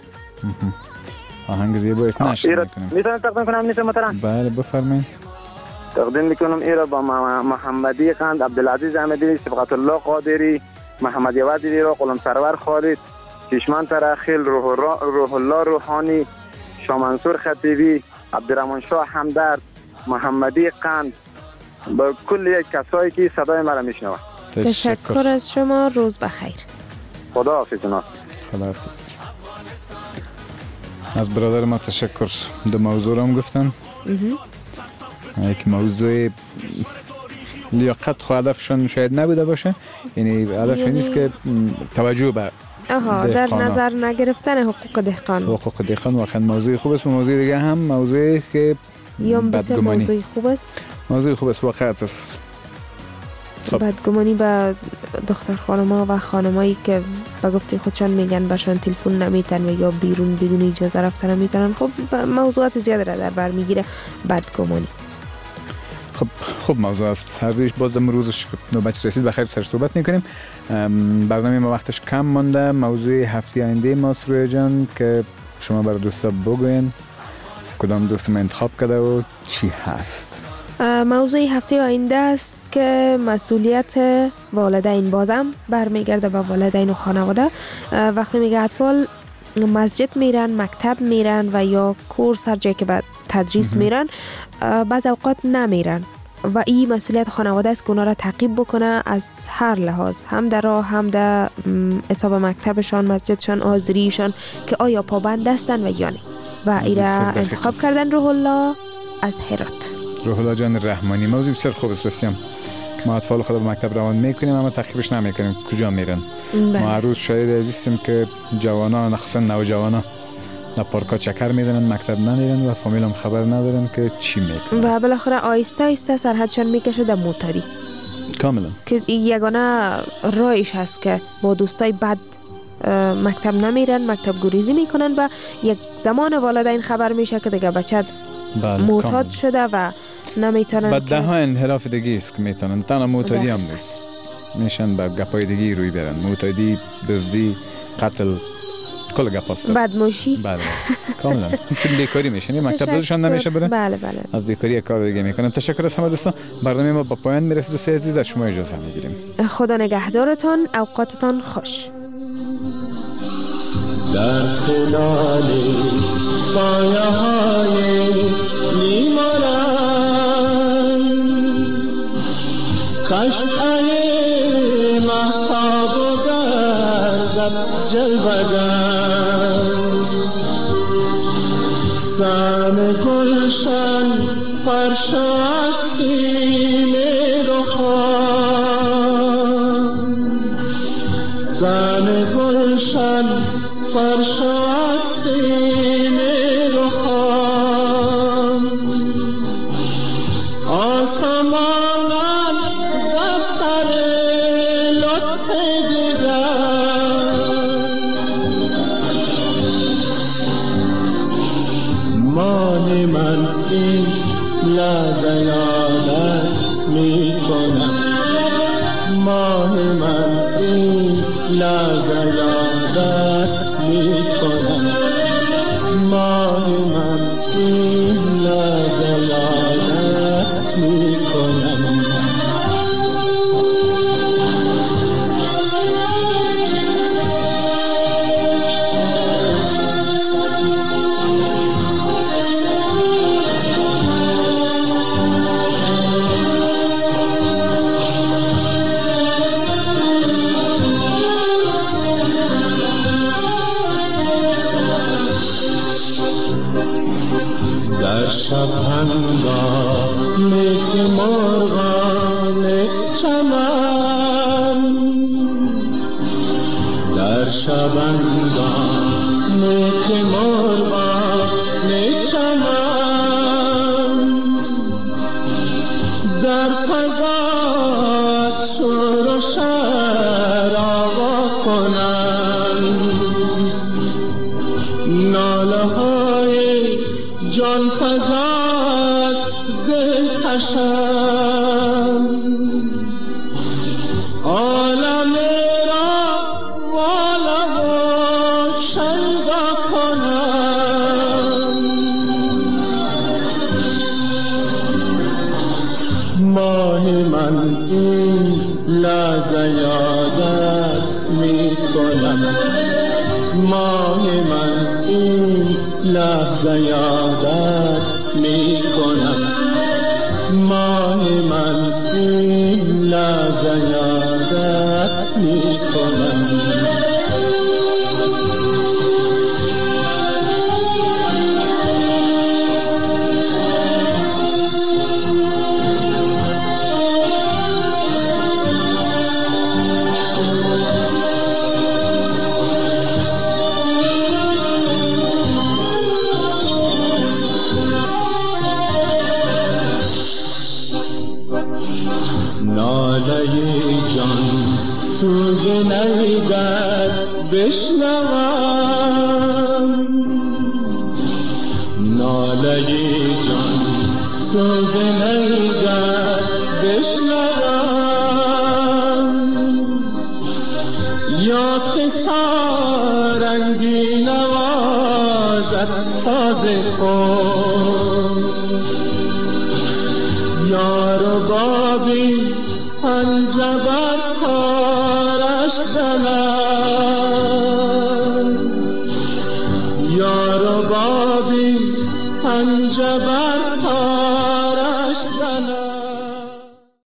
آهنگ زیبا است. نشد میکنم. میتونم تقدیم کنم نیست محترم؟ بله بفرمایید. تقدیم میکنم ایرا با محمدی قند، عبدالعزیز احمدی، صبغت الله قادری، محمد یوادی را، قلم سرور خالد، چشمان ترخیل، روح, روح الله روحانی، شامنصور خطیبی، عبدالرحمن شاه همدرد، محمدی قند، با کل یک کسایی که صدای مرا میشنوند. تشکر از شما. روز بخیر. خدا حافظ جناب. خدا حافظ. از برادر ما تشکر. دو موضوع هم گفتن. یک موضوع لیاقت خو هدفشون شاید نبوده باشه، یعنی هدف نیست که توجه به آها در نظر نگرفتن حقوق دهقان. حقوق دهقان واقعا موضوع خوب است. موضوع دیگه هم موضوعی که یا بسیار موضوع خوب است. موضوع خوب است واقعا است. بدگمانی به دختر خانم‌ها و خانمایی که به گفته خودشان میگن برشان تلفن نمیتن و یا بیرون بدون اجازه رفتن نمیتونن، خب موضوعات زیاد را در بر میگیره بدگمانی. خب خوب موضوع است. هر روز باز امروزش نوبت رسید بخیر سر صحبت میکنیم. برنامه ما وقتش کم مانده. موضوع هفته آینده ما سروی جان که شما برای دوستا بگوین کدام دوست ما انتخاب کرده و چی هست؟ موضوع هفته آینده است که مسئولیت والدین بازم برمیگرده به والدین و خانواده. وقتی میگه اطفال مسجد میرن، مکتب میرن و یا کورس هر جایی که به تدریس میرن، بعض اوقات نمیرن و این مسئولیت خانواده است که اونا را تعقیب بکنه از هر لحاظ، هم در راه هم در حساب مکتبشان، مسجدشان، حاضریشان که آیا پابند هستن و یا نه. و ایرا انتخاب کردن روح الله از هرات. روح الله جان رحمانی. موضوع بسیار خوب است. رسیم ما اطفال خود به مکتب روان میکنیم اما تعقیبش نمیکنیم کجا میرن. ما هر روز شاید عزیزیم که جوانا نخصوصا نوجوانا در پارکا چکر میدنن، مکتب نمیرن و فامیل هم خبر ندارن که چی میکنن و بالاخره آیسته آیسته سرحدشان میکشه در موتاری. کاملا که یگانه رایش هست که با دوستای بد مکتب نمیرن، مکتب گریزی میکنن و یک زمان والدین خبر میشه که دیگه بچه معتاد شده و نمیتونن. بعد ها انحراف دیگه است که میتونن، تنها معتادی هم نیست، میشن به گپای دیگه روی برن، معتادی، دزدی، قتل، کل گپ هست. بدموشی. بله کاملا. چون بیکاری میشن، مکتب دادشان نمیشه بره. بله بله. از بیکاری کار دیگه میکنن. تشکر از همه دوستان. برنامه ما به پایان میرسه. دوستان عزیز از شما اجازه میگیریم. خدا نگهدارتان، اوقاتتان خوش. در خلال سایه های میمارم کشتای مهتاب و گردد جلوگر سم گلشن فرش از سینه رخان سم گلشن فرش از سینه رخان آسمانم در سر لطف دیگر مان من این لحظه یادت می کنم مان من این لحظه یادت می کنم مان من این لحظه یادت می کنم شب هنگامی که مرغان چمن در شب هنگامی که مرغان چمن در فضا شور و شر آوا کنند ناله های جان فزاست دل کشم عالم را والا و شیدا کنم ماه من این لحظه یادت می کنم ماه من این لحظه یادت می کنم ماه من این لحظه یادت می کنم سوز نیگر بشنوم ناله جان سوز نیگر بشنوم یا که سارنگی نوازد ساز خود یا ربابی پنجبر